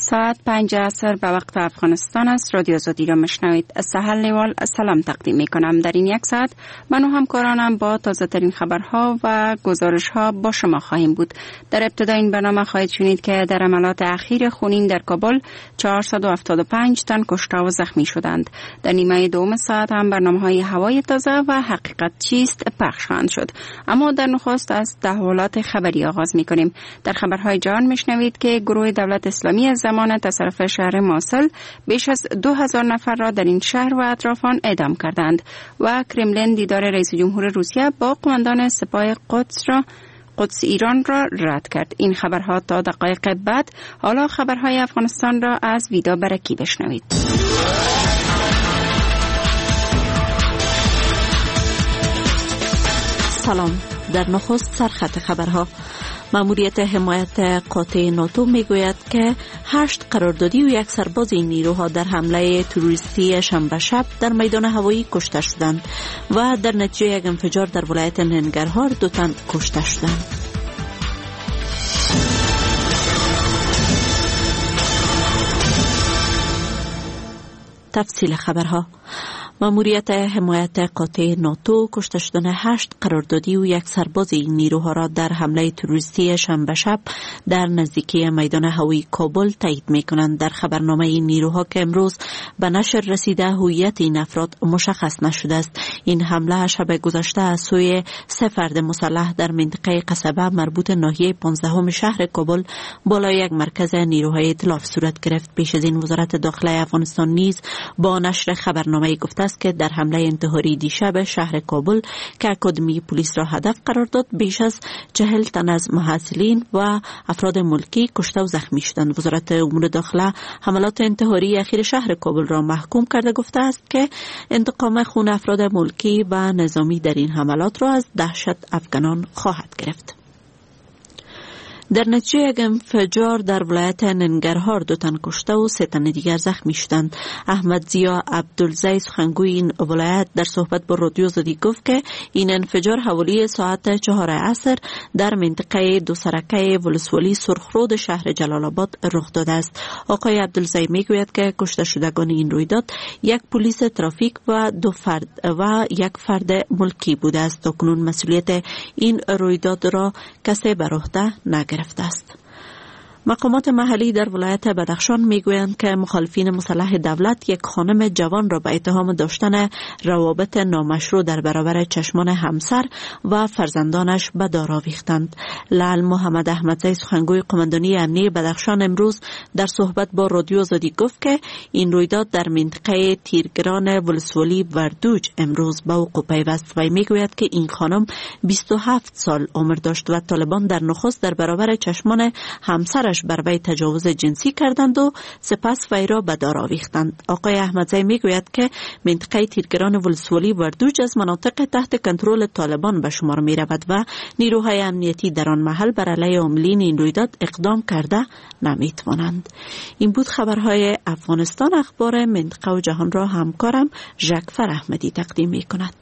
ساعت 5 عصر به وقت افغانستان است. رادیو آزادی را میشنوید. سهل نیوال سلام تقدیم می کنم. در این یک ساعت من و همکارانم با تازه ترین خبرها و گزارش ها با شما خواهیم بود. در ابتدا این برنامه خواهید شنید که در حملات اخیر خونین در کابل 475 تن کشته و زخمی شدند. در نیمه دوم ساعت هم برنامه های هوای تازه و حقیقت چیست پخش خواهند شد. اما در نخست از تحولات خبری آغاز می کنیم. در خبرهای جهان میشنوید که گروه دولت اسلامی از زمان تصرف شهر موصل بیش از 2000 نفر را در این شهر و اطرافان اعدام کردند و کرملین دیدار رئیس جمهور روسیه با قماندان سپاه قدس ایران را رد کرد. این خبرها تا دقایق بعد. حالا خبرهای افغانستان را از ویدا برکی بشنوید. سلام. در نخست سرخط خبرها. ماموریت حمایت قاطع ناتو میگوید که 8 قراردادی و 1 سرباز نیروها در حمله تروریستی شنبه شب در میدان هوایی کشته شدند و در نتیجه یک انفجار در ولایت ننگرهار 2 تن کشته شدند. تفصیل خبرها. ماموریت حمایت قاطع ناتو کشته شدن 8 قراردادی و 1 سرباز این نیروها را در حمله تروریستی شنبه شب در نزدیکی میدان هوایی کابل تایید می‌کنند. در خبرنامه این نیروها که امروز به نشر رسیده هویت این افراد مشخص نشده است. این حمله شب گذشته از سوی 3 فرد مسلح در منطقه قصبه مربوط ناحیه 15 شهر کابل بالای یک مرکز نیروهای ائتلاف صورت گرفت. پیش از این وزارت داخله افغانستان نیز با نشر خبرنامه گفته است که در حمله انتحاری دیشب شهر کابل که اکادمی پلیس را هدف قرار داد بیش از 40 تن از محصلین و افراد ملکی کشته و زخمی شدند. وزارت امور داخله حملات انتحاری اخیر شهر کابل را محکوم کرده گفته است که انتقام خون افراد ملکی و نظامی در این حملات را از دهشت افغانان خواهد گرفت. در نتیجه یک انفجار در ولایت ننگرهار 2 تن کشته و 3 تن دیگر زخمی شدند. احمد زیا عبدالزی سخنگوی این ولایت در صحبت با رادیو آزادی گفت که این انفجار حوالی ساعت 4 عصر در منطقه دو سرکه ولسوالی سرخرود شهر جلال آباد رخ داده است. آقای عبدالزی میگوید که کشته شدگان این رویداد 1 پلیس ترافیک و 1 فرد ملکی بوده است. تاکنون مسئولیت این رویداد را کسی بر عهده نگرفته است. مقامات محلی در ولایت بدخشان میگویند که مخالفین مسلح دولت 1 خانم جوان را به اتهام داشتن روابط نامشروع در برابر چشمان همسر و فرزندانش به دار آویختند. لعل محمد احمدزی سخنگوی قماندانی امنیه بدخشان امروز در صحبت با رادیو آزادی گفت که این رویداد در منطقه تیرگران ولسوالی وردوج امروز به وقوع پیوست و میگوید که این خانم 27 سال عمر داشت و طالبان در نخست در برابر چشمان همسر بر وی تجاوز جنسی کردند و سپس وی را به دار آویختند. آقای احمدزی میگوید که منطقه تیرگران ولسوالی وردوج از مناطق تحت کنترل طالبان به شمار می رود و نیروهای امنیتی در آن محل بر علیه عاملین این رویداد اقدام کرده نمی توانند. این بود خبرهای افغانستان. اخبار منطقه و جهان را همکارم ژکفر احمدی تقدیم می کند.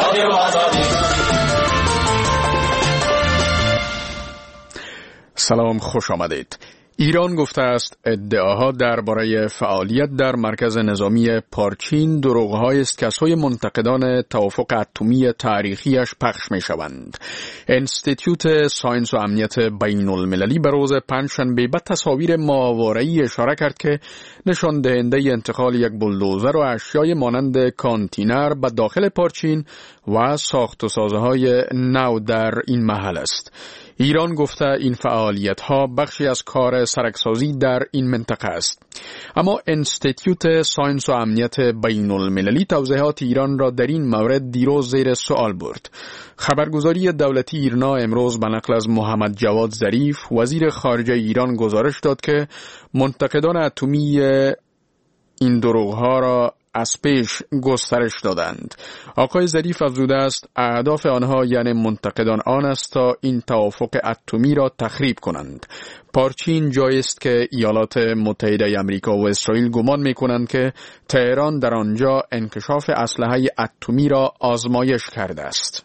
سلام، خوش آمدید. ایران گفته است ادعاها درباره فعالیت در مرکز نظامی پارچین دروغ‌هایی است که از سوی منتقدان توافق اتمی تاریخیش پخش می‌شوند. انستیتوت ساینس و امنیت بین المللی به روز پنجشنبه به تصاویر ماورایی اشاره کرد که نشان دهنده انتقال یک بولدوزر و اشیای مانند کانتینر به داخل پارچین و ساخت و سازهای نو در این محل است. ایران گفته این فعالیت‌ها بخشی از کار سرکسازی در این منطقه است. اما انستیتوت ساینس و امنیت بین المللی توضیحات ایران را در این مورد دیروز زیر سوال برد. خبرگزاری دولتی ایرنا امروز به نقل از محمد جواد ظریف وزیر خارجه ایران گزارش داد که منتقدان اتمی این دروغ‌ها را از پیش گسترش دادند. آقای ظریف افزوده است اهداف آنها یعنی منتقدان آن است تا این توافق اتمی را تخریب کنند. پارچین جایی است که ایالات متحده آمریکا و اسرائیل گمان می‌کنند که تهران در آنجا انکشاف اسلحه اتمی را آزمایش کرده است.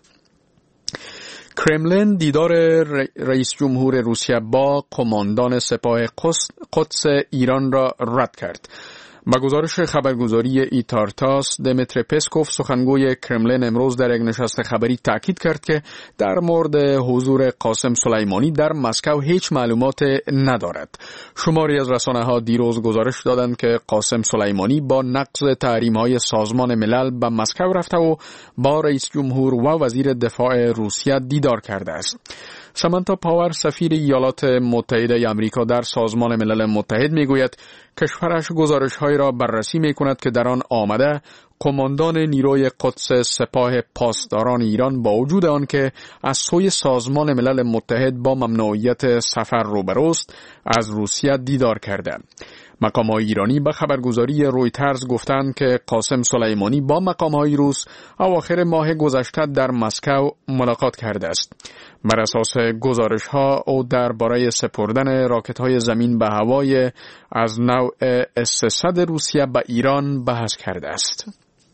کرملین دیدار رئیس جمهور روسیه با قماندان سپاه قدس ایران را رد کرد. با گزارش خبرگزاری ایتارتاس، دمیتری پسکوف سخنگوی کرملین امروز در یک نشست خبری تاکید کرد که در مورد حضور قاسم سلیمانی در مسکو هیچ معلومات ندارد. شماری از رسانه‌ها دیروز گزارش دادند که قاسم سلیمانی با نقض تحریم‌های سازمان ملل به مسکو رفته و با رئیس جمهور و وزیر دفاع روسیه دیدار کرده است. سامانتا پاور سفیر ایالات متحده آمریکا در سازمان ملل متحد میگوید کشورش گزارش‌هایی را بررسی می‌کند که در آن آمده قماندان نیروی قدس سپاه پاسداران ایران با وجود آنکه از سوی سازمان ملل متحد با ممنوعیت سفر روبروست از روسیه دیدار کرده. مقام‌های ایرانی به خبرگزاری رویترز گفتند که قاسم سلیمانی با مقام‌های روس اواخر ماه گذشته در مسکو ملاقات کرده است. بر اساس گزارش‌ها او درباره سپردن راکت‌های زمین به هوای از نوع S-300 روسیه به ایران بحث کرده است.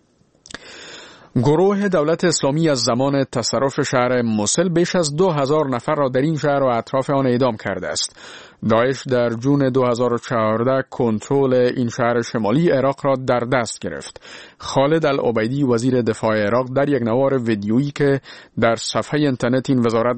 گروه دولت اسلامی از زمان تصرف شهر موسل بیش از 2000 نفر را در این شهر و اطراف آن اعدام کرده است. داعش در جون 2014 کنترل این شهر شمالی عراق را در دست گرفت. خالد العبیدی وزیر دفاع عراق در یک نوار ویدیویی که در صفحه اینترنت این وزارت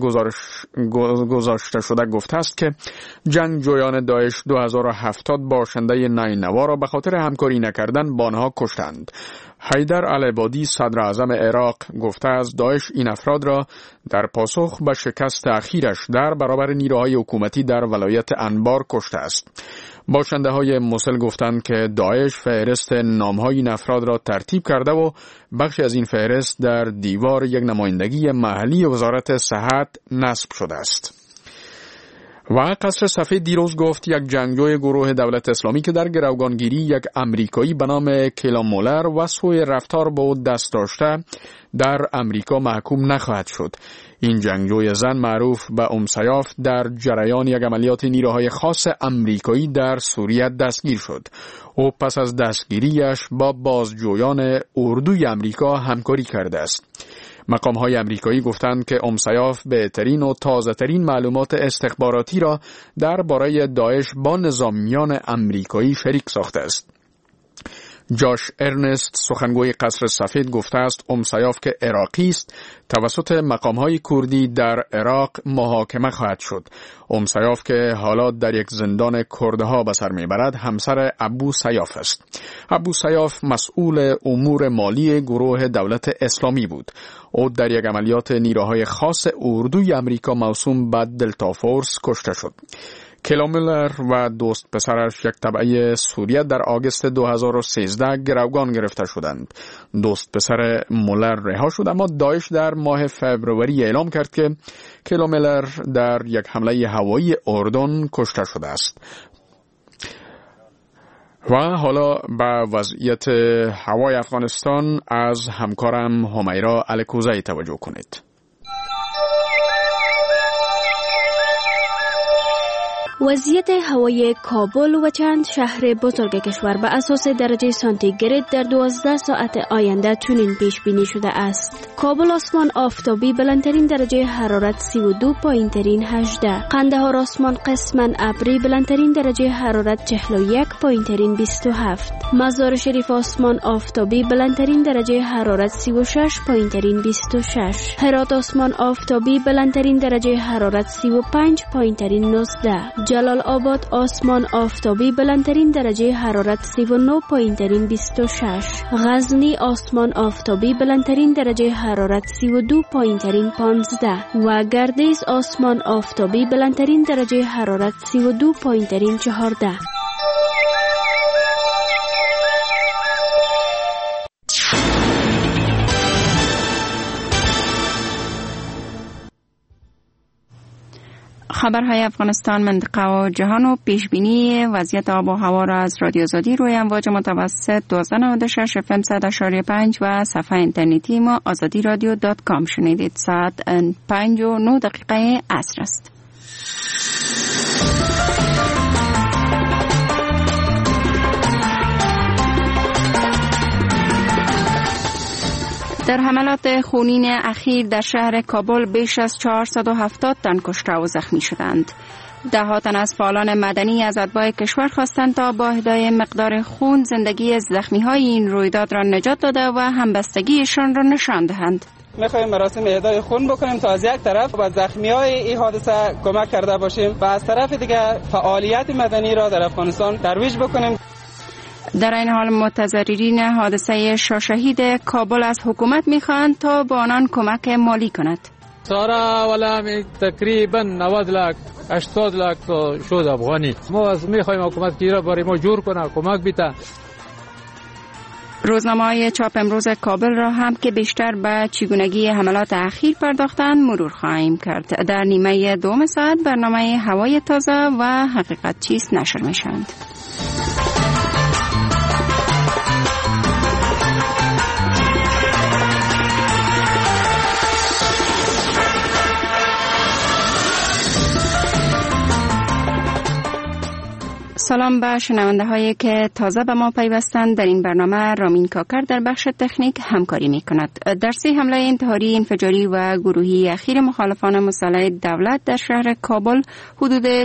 گذاشته شده گفته است که جنگجویان داعش 2070 باشنده نینوا را به خاطر همکاری نکردن با آنها کشتند. حیدر العبادی صدر اعظم عراق گفته است داعش این افراد را در پاسخ به شکست اخیرش در برابر نیروهای حکومتی در ولایت انبار کشته است. باشنده های موسل گفتند که داعش فهرست نامهای این افراد را ترتیب کرده و بخشی از این فهرست در دیوار یک نمایندگی محلی وزارت صحت نصب شده است. و قصر سفید دیروز گفت یک جنگجوی گروه دولت اسلامی که در گروگانگیری یک امریکایی به نام کیلا مولر و سوء رفتار با او دست داشته در امریکا محکوم نخواهد شد. این جنگجوی زن معروف به سیاف در جریان یک عملیات نیروهای خاص امریکایی در سوریه دستگیر شد. او پس از دستگیریش با بازجویان اردوی امریکا همکاری کرده است. مقام‌های امریکایی گفتند که سیاف بهترین و تازه‌ترین معلومات استخباراتی را درباره داعش با نظامیان امریکایی شریک ساخته است. جاش ارنست سخنگوی قصر سفید گفته است سیاف که عراقی است توسط مقام‌های کردی در عراق محاکمه خواهد شد. سیاف که حالا در یک زندان کردها به سر میبرد همسر ابو سیاف است. ابو سیاف مسئول امور مالی گروه دولت اسلامی بود. او در یک عملیات نیروهای خاص اردوی امریکا موسوم به دلتا فورس کشته شد. کیلا مولر و دوست پسرش یک تبعه سوریه در آگوست 2013 گروگان گرفته شدند. دوست پسر مولر رها شد اما داعش در ماه فوریه اعلام کرد که کیلا مولر در یک حمله هوایی اردن کشته شده است. و حالا به وضعیت هوای افغانستان از همکارم همیرا الکوزی توجه کنید. وضعیت هوای کابل و چند شهر بزرگ کشور به اساس درجه سانتیگراد در 12 ساعت آینده چنین پیش بینی شده است. کابل آسمان آفتابی بلندترین درجه حرارت 32 پایینترین 18. قندهار آسمان قسما ابری بلندترین درجه حرارت 41 پایینترین 27. مزار شریف آسمان آفتابی بلندترین درجه حرارت 36 پایینترین 26. هرات آسمان آفتابی بلندترین درجه حرارت 35 پایینترین 19. جلال آباد آسمان آفتابی بلندترین درجه حرارت 39 پایینترین 26. غزنی آسمان آفتابی بلندترین درجه حرارت 32 پایینترین 15 و گردیز آسمان آفتابی بلندترین درجه حرارت 32 پایینترین 14. خبرهای افغانستان، منطقه و جهان و پیشبینی وضعیت آب و هوا را از رادیو آزادی روی امواج متوسط 1296 FM 100.5 و صفحه اینترنتی ما azadiradio.com شنیدید. ساعت 5:09 عصر است. در حملات خونین اخیر در شهر کابل بیش از 470 تن کشته و زخمی شدند. ده تن از فعالان مدنی از اتباع کشور خواستند تا با اهدای مقدار خون زندگی زخمی‌های این رویداد را نجات داده و همبستگیشان را نشان دهند. میخوایم مراسم اهدای خون بکنیم تا از یک طرف به زخمی‌های این حادثه کمک کرده باشیم و از طرف دیگر فعالیت مدنی را در افغانستان ترویج بکنیم. در این حال متضررین حادثه شاهشهید کابل از حکومت می‌خواهند تا به آنان کمک مالی کند. سارا ولا تقریبا 90 लाख 80 लाख شد افغانی. ما از می‌خوایم حکومت گیره برای ما جور کنه، کمک بیته. روزنامه‌های چاپ امروز کابل را هم که بیشتر به چگونگی حملات اخیر پرداختند مرور خواهیم کرد. در نیمه دوم ساعت برنامه هوای تازه و حقیقت چیست نشر می‌شوند. سلام به شنونده هایی که تازه به ما پیوستند. در این برنامه رامین کاکر در بخش تکنیک همکاری می کند. در 3 حمله انتحاری انفجاری و گروهی اخیر مخالفان مسلح دولت در شهر کابل حدود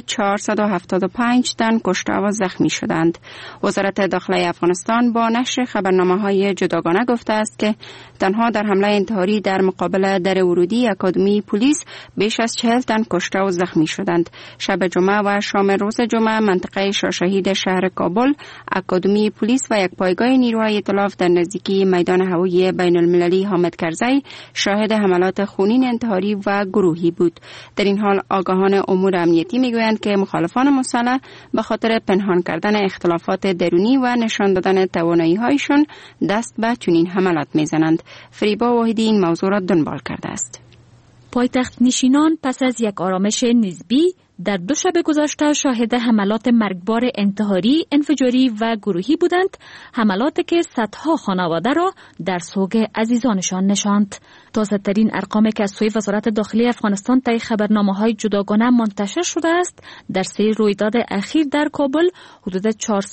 475 تن کشته و زخمی شدند. وزارت داخلی افغانستان با نشر خبرنامه های جداگانه گفته است که تنها در حمله انتحاری در مقابل در ورودی اکادمی پلیس بیش از 40 تن کشته و زخمی شدند. شب جمعه و شام روز جمعه منطقه شهید شهر کابل، اکادمی پلیس و یک پایگاه نیروهای ائتلاف در نزدیکی میدان هوایی بین المللی حامد کرزی شاهد حملات خونین انتحاری و گروهی بود. در این حال آگاهان امور امنیتی میگویند که مخالفان مسلح به خاطر پنهان کردن اختلافات درونی و نشان دادن توانایی‌هایشان دست به چنین حملات میزنند. فریبا واحدی این موضوع را دنبال کرده است. پایتخت نشینان پس از یک آرامش نسبی در 2 شب گذشته شاهد حملات مرگبار انتحاری، انفجاری و گروهی بودند، حملاتی که صدها خانواده را در سوگ عزیزانشان نشاند. تازه‌ترین ارقامی که از سوی وزارت داخلی افغانستان طی خبرنامه‌های جداگانه منتشر شده است، در 3 رویداد اخیر در کابل حدود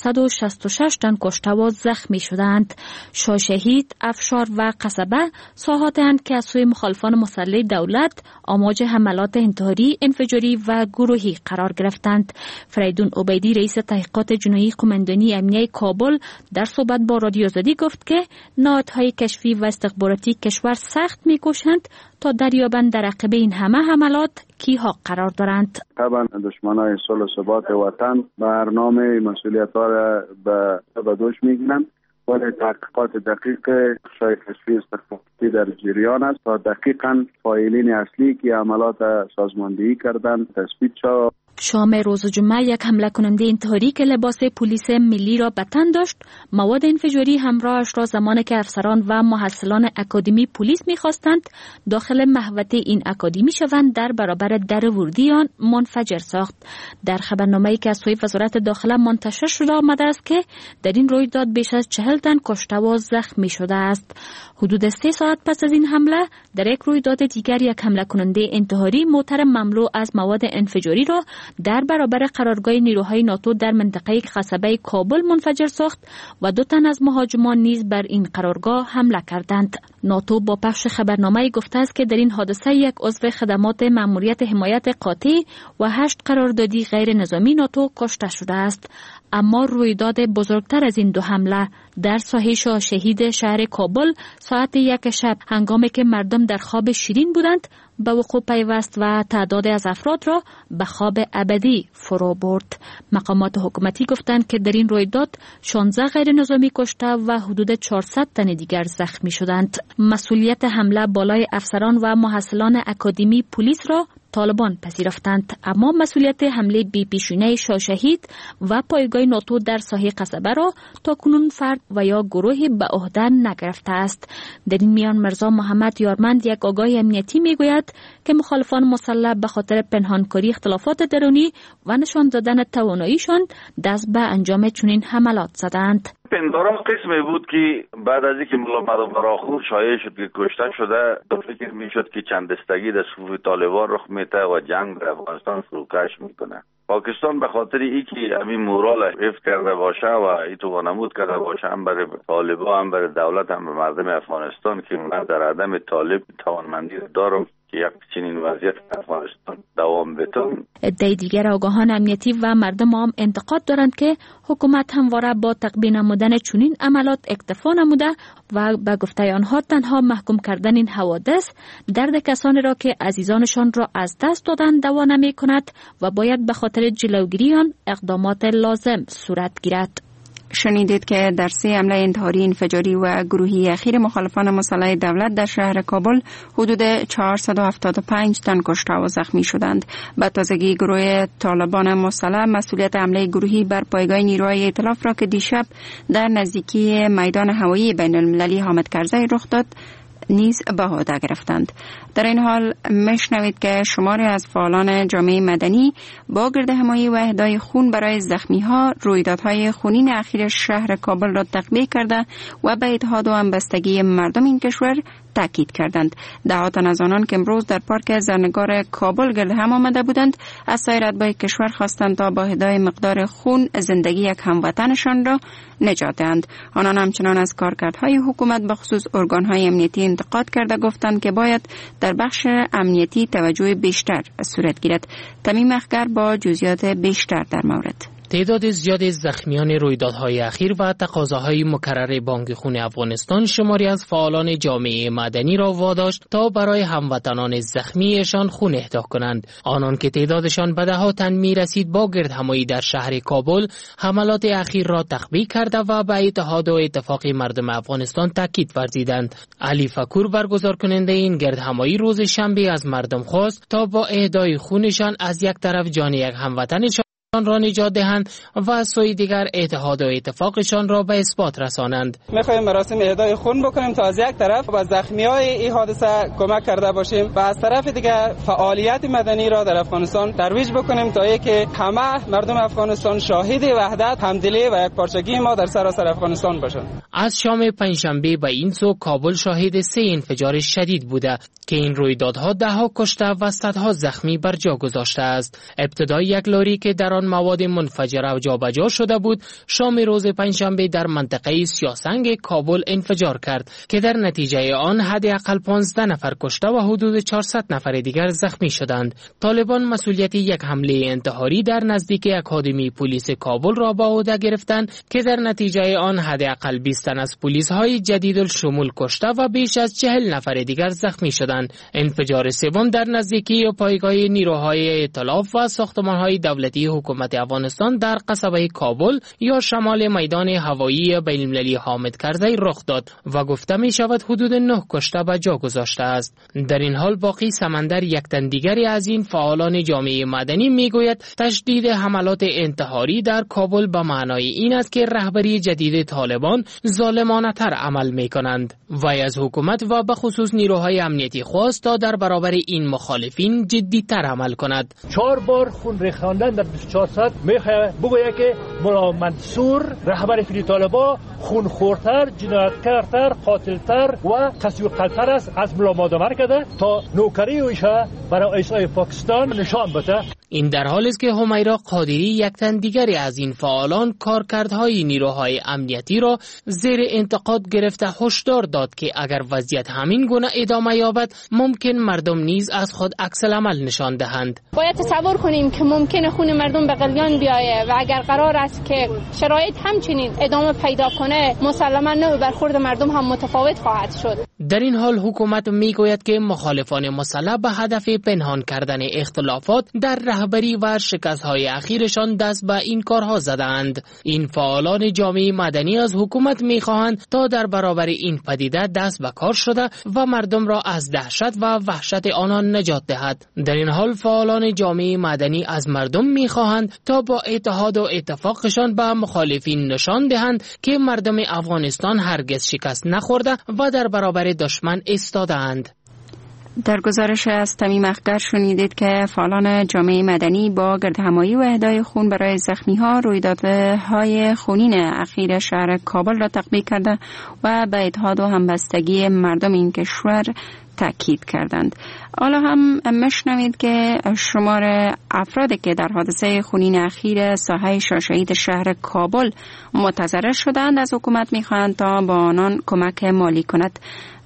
466 تن کشته و زخمی شدند. شاهشهید، افشار و قصبه ساحاتند که از سوی مخالفان مسلح دولت آماج حملات انتحاری، انفجاری و گروهی قرار گرفتند. فریدون عبیدی رئیس تحقیقات جنایی قماندانی امنیه کابل در صحبت با رادیو آزادی گفت که نهادهای کشفی و استخباراتی کشور سخت می‌کوشند تا دریابند در عقب این همه حملات کیها قرار دارند. طبعا دشمنان صلح و ثبات وطن برنامه مسئولیت‌ها را به دوش می‌گیرند، ولی تحقیقات دقیق شای کشفی استخباراتی در جریان است تا دقیقاً فاعلین اصلی که عملات سازماندهی کردند تثبیت شود. شام روز جمعه یک حمله کننده انتحاری که لباس پلیس ملی را به تن داشت، مواد انفجاری همراهش را زمانی که افسران و محصلان اکادمی پلیس می‌خواستند داخل محوطه این اکادمی شوند در برابر در ورودی آن منفجر ساخت. در خبرنامه‌ای که از سوی وزارت داخله منتشر شده آمده است که در این رویداد بیش از 40 تن کشته و زخمی شده است. حدود 3 ساعت پس از این حمله در یک رویداد دیگر یک حمله کننده انتحاری موتر مملو از مواد انفجاری را در برابر قرارگاه نیروهای ناتو در منطقه قصبه کابل منفجر ساخت و 2 تن از مهاجمان نیز بر این قرارگاه حمله کردند. ناتو با پخش خبرنامه‌ای گفته است که در این حادثه یک عضو خدمات مأموریت حمایت قاطع و 8 قراردادی غیر نظامی ناتو کشته شده است. اما رویداد بزرگتر از این 2 حمله در ساحه شاهشهید شهر کابل ساعت 1 شب هنگامی که مردم در خواب شیرین بودند به وقوع پیوست و تعداد از افراد را به خواب ابدی فرو برد. مقامات حکومتی گفتند که در این رویداد 16 غیر نظامی کشته و حدود 400 تن دیگر زخمی شدند. مسئولیت حمله بالای افسران و محصلان اکادمی پلیس را طالبان پذیرفتند، اما مسئولیت حمله بی پیشینه شاهشهید و پایگاه ناتو در ساحه قصبه را تاکنون فرد و یا گروهی به عهده نگرفته است. در این میان مرزا محمد یارمند یک آگاه امنیتی میگوید که مخالفان مسلح به خاطر پنهانکاری اختلافات درونی و نشان دادن تواناییشان دست به انجام چنین حملات زدند. پندارم قسمی بود که بعد از اینکه ملا مداخور شایع شد که کشته شده، تو فکر میشد که چند دستگی در صفوف طالبان رخ میده و جنگ در افغانستان فروکش میکنه. پاکستان به خاطر اینکه همین مورال حفظ کرده باشه و ایتو وانمود کرده باشه، هم برای طالبان هم برای دولت هم به مردم افغانستان که من در عدم طالب توانمندی دارم که یک چنین وضعیت افغانستان دوام بتون. عده دیگر آگاهان امنیتی و مردم هم انتقاد دارند که حکومت همواره با تقبیه نمودن چنین عملات اکتفا نموده و به گفته آنها تنها محکوم کردن این حوادث درد کسانی را که عزیزانشان را از دست دادند دوا نمی کند و باید به خاطر جلوگیری آن اقدامات لازم صورت گیرد. شنیدید که در 3 حمله انتحاری انفجاری و گروهی اخیر مخالفان مسلح دولت در شهر کابل حدود 475 تن کشته و زخمی شدند. به تازگی گروه طالبان مسلح مسئولیت حمله گروهی بر پایگاه نیروهای ائتلاف را که دیشب در نزدیکی میدان هوایی بین المللی حامد کرزی رخ داد نیز به عهده گرفتند. در این حال میشنوید که شماری از فعالان جامعه مدنی با گردهمایی و اهدای خون برای زخمی‌ها رویدادهای خونین اخیر شهر کابل را تقویه کرده و به اتحاد و همبستگی مردم این کشور تاکید کردند. دهات از آنان که امروز در پارک زرنگار کابل گرد هم آمده بودند از سایر اتباع کشور خواستند تا با اهدای مقدار خون زندگی یک هموطنشان را نجات دهند. آنان همچنان از کارکردهای حکومت به خصوص ارگانهای امنیتی انتقاد کرده گفتند که باید در بخش امنیتی توجه بیشتر صورت گیرد. تمیم اخگر با جزئیات بیشتر در مورد. تعداد زیاد زخمیان رویدادهای اخیر و تقاضاهای مکرر بانک خون افغانستان شماری از فعالان جامعه مدنی را واداشت تا برای هموطنان زخمیشان خون اهدا کنند. آنان که تعدادشان به ده‌ها تن می‌رسید با گردهمایی در شهر کابل حملات اخیر را تقویه کرده و به اتحاد و اتفاق مردم افغانستان تاکید ورزیدند. علی فکور برگزار کننده این گردهمایی روز شنبه از مردم خواست تا با اهدای خونشان از یک طرف جان یک هموطنشان را نجات دهند و از سوی دیگر اتحاد و اتفاقشان را به اثبات رسانند. می‌خوایم مراسم اهدای خون بکنیم تا از یک طرف به زخمیای این حادثه کمک کرده باشیم و از طرف دیگر فعالیت مدنی را در افغانستان ترویج بکنیم تا اینکه همه مردم افغانستان شاهد وحدت، همدلی و یکپارچگی ما در سراسر افغانستان باشند. از شام پنجشنبه به این سو کابل شاهد 3 انفجار شدید بوده که این رویدادها ده‌ها کشته و صدها زخمی بر جا گذاشته است. ابتدای یک لاری که در مواد منفجره جابجا شده بود شام روز پنجشنبه در منطقه سیاسنگ کابل انفجار کرد که در نتیجه آن حداقل 15 نفر کشته و حدود 400 نفر دیگر زخمی شدند. طالبان مسئولیت یک حمله انتحاری در نزدیک اکادمی پلیس کابل را به عهده گرفتند که در نتیجه آن حداقل 20 تن از پلیس‌های جدیدالشمول کشته و بیش از 40 نفر دیگر زخمی شدند. انفجار سوم در نزدیکی پایگاه نیروهای ائتلاف و ساختمان‌های دولتی حکومت افغانستان در قصبه کابل یا شمال میدان هوایی بین المللی حامد کرزی رخ داد و گفته می شود حدود 9 کشته به جا گذاشته است. در این حال باقی سمندر یک تن دیگری از این فعالان جامعه مدنی می گوید تشدید حملات انتحاری در کابل به معنای این است که رهبری جدید طالبان ظالمانه تر عمل می کنند. وی از حکومت و به خصوص نیروهای امنیتی خواست تا در برابر این مخالفین جدی تر عمل کند. 4 بار خون ریختن در 24 ساعت میخواد بگوید که ملا منصور رهبر فیلی طالبان خونخورتر، جنایتکارتر، قاتلتر و تسویق‌تر است از ملا مادامر کرده تا نوکری اویشه برای ایسای پاکستان نشان بده. این در حالی است که همیرا قادری یک تن دیگری از این فعالان کارکردهای نیروهای امنیتی را زیر انتقاد گرفته هشدار داد که اگر وضعیت همین گونه ادامه یابد ممکن مردم نیز از خود عکس العمل نشان دهند. باید تصور کنیم که ممکن خون مردم به غلیان بیایه و اگر قرار است که شرایط همچنین ادامه پیدا کنه مسلما نوع برخورد مردم هم متفاوت خواهد شد. در این حال حکومت میگوید که مخالفان مسلح به هدف پنهان کردن اختلافات در رهبری و شکست‌های اخیرشان دست به این کارها زدند. این فعالان جامعه مدنی از حکومت میخواهند تا در برابر این پدیده دست به کار شده و مردم را از دهشت و وحشت آنان نجات دهد. در این حال فعالان جامعه مدنی از مردم میخواهند تا با اتحاد و اتفاقشان به مخالفین نشان دهند که مردم افغانستان هرگز شکست نخورده و در برابر دشمن ایستاده‌اند. در گزارش از تمیم اخگر شنیدید که فعالان جامعه مدنی با گردهمایی و اهدای خون برای زخمی‌ها رویدادهای خونین اخیر شهر کابل را تقویه کرده و به اتحاد و همبستگی مردم این کشور تاکید کردند. حالا هم مشنوید که شمار افرادی که در حادثه خونین اخیر ساحه شاه شهر کابل متضرر شدند از حکومت می‌خواهند تا با آنان کمک مالی کند.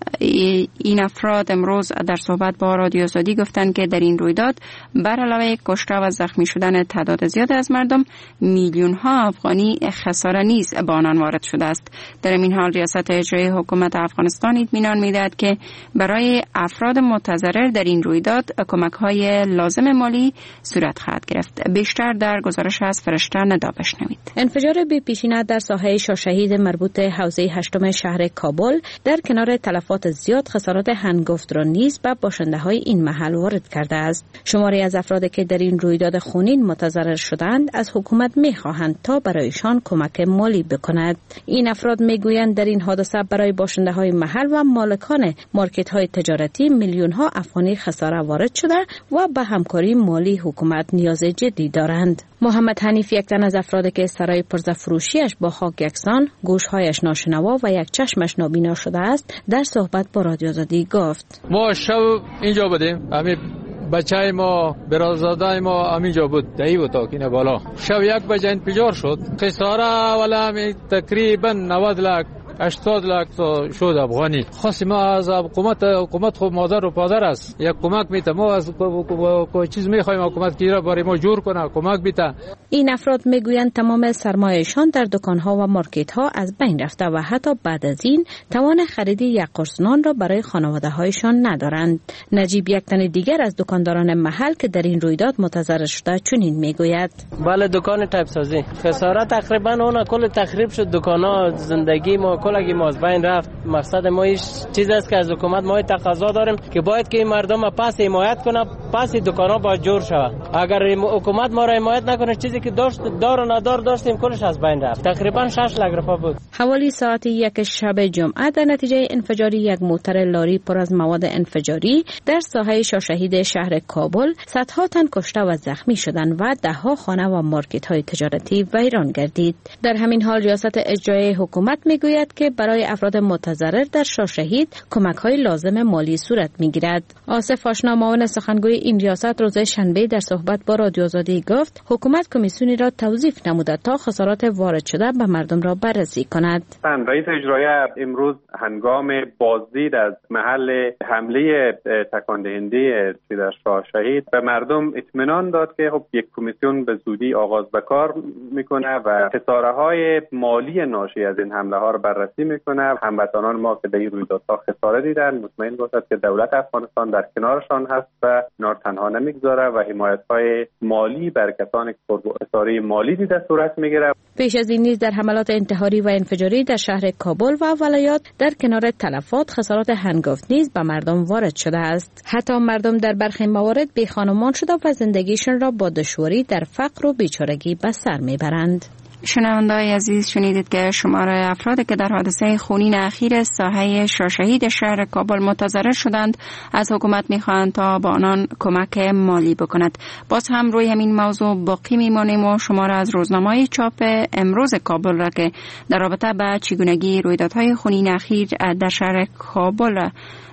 این افراد امروز در صحبت با رادیو آزادی گفتند که در این رویداد بر علاوه کشته و زخمی شدن تعداد زیاد از مردم، میلیون ها افغانی خساره نیز با آنان وارد شده است. در این حال ریاست اجرایی حکومت افغانستان اطمینان می‌دهد که برای افراد متضرر در این رویداد کمک‌های لازم مالی صورت خواهد گرفت. بیشتر در گزارش از فرشته ندا بشنوید. انفجار بی‌پیشینه در ساحه شاه شهید مربوط حوزه 8 شهر کابل در کنار تلفات زیاد خسارات هنگفت را نیز به باشنده‌های این محل وارد کرده است. شماری از افرادی که در این رویداد خونین متضرر شدند از حکومت می‌خواهند تا برایشان کمک مالی بکند. این افراد می‌گویند در این حادثه برای باشنده‌های محل و مالکان مارکت‌های تجارتی میلیون‌ها افغانی خساره وارد شده و به همکاری مالی حکومت نیاز جدی دارند. محمد حنیف یک تن از افرادی که سرای پرزفروشیش با خاک یکسان، گوش‌هایش ناشنوا و یک چشمش نابینا شده است، در صحبت با رادیو آزادی گفت: ما شب اینجا بودیم، همین بچه ما برادرزاده ما همینجا بود، در این اتاق اینه بالا. شب 1 بجه انفجار شد. خساره ولی تقریبا 90 لک 80 لک تا شد افغانی. خواستیم ما از حکومت خود مادر و پدر است، یک کمک میته. ما از کوئی چیز میخوایم حکومت که را برای ما جور کنه، کمک بیته. این افراد میگویند تمام سرمایه‌شان در دکان‌ها و مارکت‌ها از بین رفته و حتی بعد از این توان خرید یک قرص نان را برای خانواده‌هایشان ندارند. نجیب یک تن دیگر از دکانداران محل که در این رویداد متضرر شده چنین میگوید: بله، دکان تایپ سازی خسارت تقریبا اون کل تخریب شد. دکان‌ها، زندگی ما کلگی ما از بین رفت. مقصد ما این چیز است که از حکومت ما تقاضا داریم که باید که این مردم پس حمایت کنه، پس دکان‌ها باید جور شود. اگر حکومت ما را حمایت نکنه، چیزی که دار و ندار داشتیم کلش از بین رفت. تقریبا 6 لک روپیه بود. حوالی ساعت 1 شب جمعه در نتیجه انفجار یک موتر لاری پر از مواد انفجاری در ساحه شاه شهید شهر کابل، صدها تن کشته و زخمی شدند و ده‌ها خانه و مارکت‌های تجارتی ویران گردید. در همین حال ریاست اجرایی حکومت میگوید که برای افراد متضرر در شاه شهید کمک‌های لازم مالی صورت میگیرد. آصف آشنا، معاون سخنگوی این ریاست، روز شنبه در صحبت با رادیو آزادی گفت حکومت کمیسیونی را توظیف نموده تا خسارات وارد شده به مردم را بررسی کند. رئیس اجرایی امروز هنگام بازدید از محل حمله تکان دهنده در شاه شهید به مردم اطمینان داد که خب یک کمیسیون به زودی آغاز به کار میکنه و خساره‌های مالی ناشی از این حمله ها را بررسی میکنه. هموطنان ما که در این رویدادها خساره دیدن مطمئن باشد که دولت افغانستان در کنارشان هست و اینا تنها نمیگذاره و حمایت‌های مالی بر کسانی که خساره مالی دیده صورت میگیره. پیش از این نیز در حملات انتحاری و انفجاری در شهر کابل و ولایات در کنار تلفات خسارات هنگفت نیز به مردم وارد شده است. حتی مردم در برخی موارد بی خانمان شده و زندگیشان را با دشواری در فقر و بیچارگی به سر میبرند. شنونده‌های عزیز، شنیدید که شمار افرادی که در حادثه خونین اخیر ساحه شاه شهید شهر کابل متضرر شدند از حکومت می‌خواهند تا با آنان کمک مالی بکند. باز هم روی همین موضوع باقی میمانیم و شما را از روزنامه‌های چاپ امروز کابل را که در رابطه با چگونگی رویدادهای خونین اخیر در شهر کابل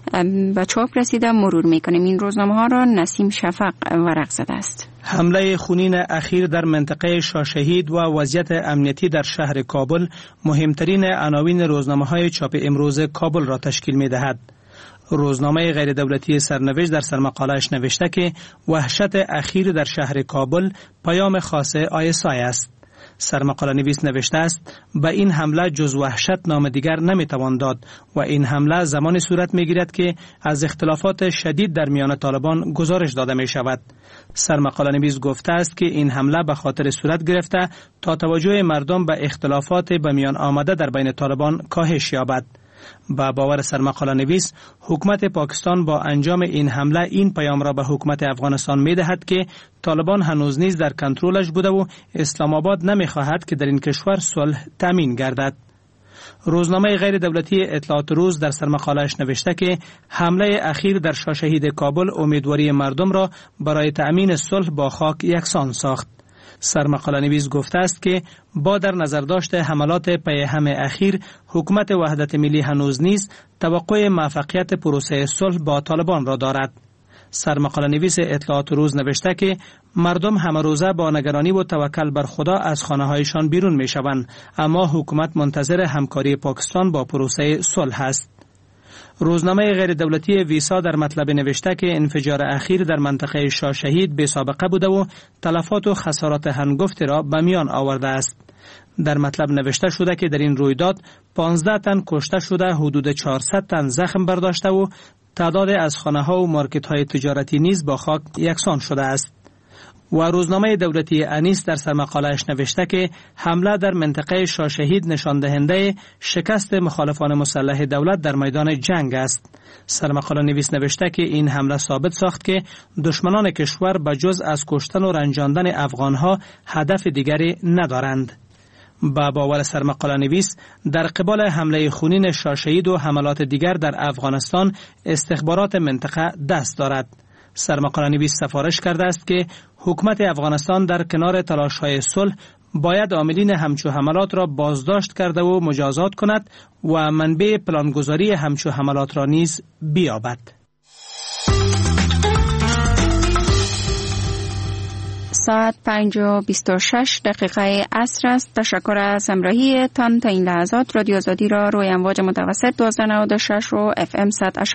و چاپ رسیده مرور میکنیم. این روزنامه ها را نسیم شفق ورق زده است. حمله خونین اخیر در منطقه شاه شهید و وضعیت امنیتی در شهر کابل مهمترین عناوین روزنامه های چاپ امروز کابل را تشکیل می دهد. روزنامه غیر دولتی سرنوشت در سرمقاله‌اش نوشته که وحشت اخیر در شهر کابل پیام خاص ISI است. سرمقاله نویس نوشته است به این حمله جز وحشت نام دیگر نمیتوان داد و این حمله زمانی صورت میگیرد که از اختلافات شدید در میان طالبان گزارش داده می شود. سرمقاله نویس گفته است که این حمله به خاطر صورت گرفته تا توجه مردم به اختلافات به میان آمده در بین طالبان کاهش یابد. با باور سرمقاله نویس، حکومت پاکستان با انجام این حمله این پیام را به حکومت افغانستان می دهد که طالبان هنوز نیز در کنترلش بوده و اسلام آباد نمی خواهد که در این کشور صلح تامین گردد. روزنامه غیر دولتی اطلاعات روز در سرمقاله‌اش نوشته که حمله اخیر در شاه شهید کابل امیدواری مردم را برای تأمین صلح با خاک یکسان ساخت. سرمقاله نویس گفته است که با در نظر داشت حملات پیهم اخیر، حکومت وحدت ملی هنوز نیز توقع موفقیت پروسه صلح با طالبان را دارد. سرمقاله نویس اطلاعات روز نوشته که مردم همه روزه با نگرانی و توکل بر خدا از خانه هایشان بیرون می شوند، اما حکومت منتظر همکاری پاکستان با پروسه صلح است. روزنامه غیر دولتی ویسا در مطلب نوشته که انفجار اخیر در منطقه شاه شهید بی سابقه بوده و تلفات و خسارات هنگفتی را به میان آورده است. در مطلب نوشته شده که در این رویداد 15 تن کشته شده، حدود 400 تن زخم برداشته و تعداد از خانه‌ها و مارکت‌های تجارتی نیز با خاک یکسان شده است. و روزنامه دولتی انیس در سرمقاله‌اش نوشته که حمله در منطقه شاه شهید نشان دهنده شکست مخالفان مسلح دولت در میدان جنگ است. سرمقاله نویس نوشته که این حمله ثابت ساخت که دشمنان کشور به جز از کشتن و رنجاندن افغانها هدف دیگری ندارند. با باور سرمقاله نویس در قبال حمله خونین شاه شهید و حملات دیگر در افغانستان استخبارات منطقه دست دارد. سرمقاله نویس سفارش کرده است که حکومت افغانستان در کنار تلاش‌های صلح باید عاملین همچو حملات را بازداشت کرده و مجازات کند و منبع پلانگذاری همچو حملات را نیز بیابد. ساعت 5:26 عصر است. تشکر از همراهی تان تا این لحظات. رادیو آزادی را روی امواج متوسط 1296 و FM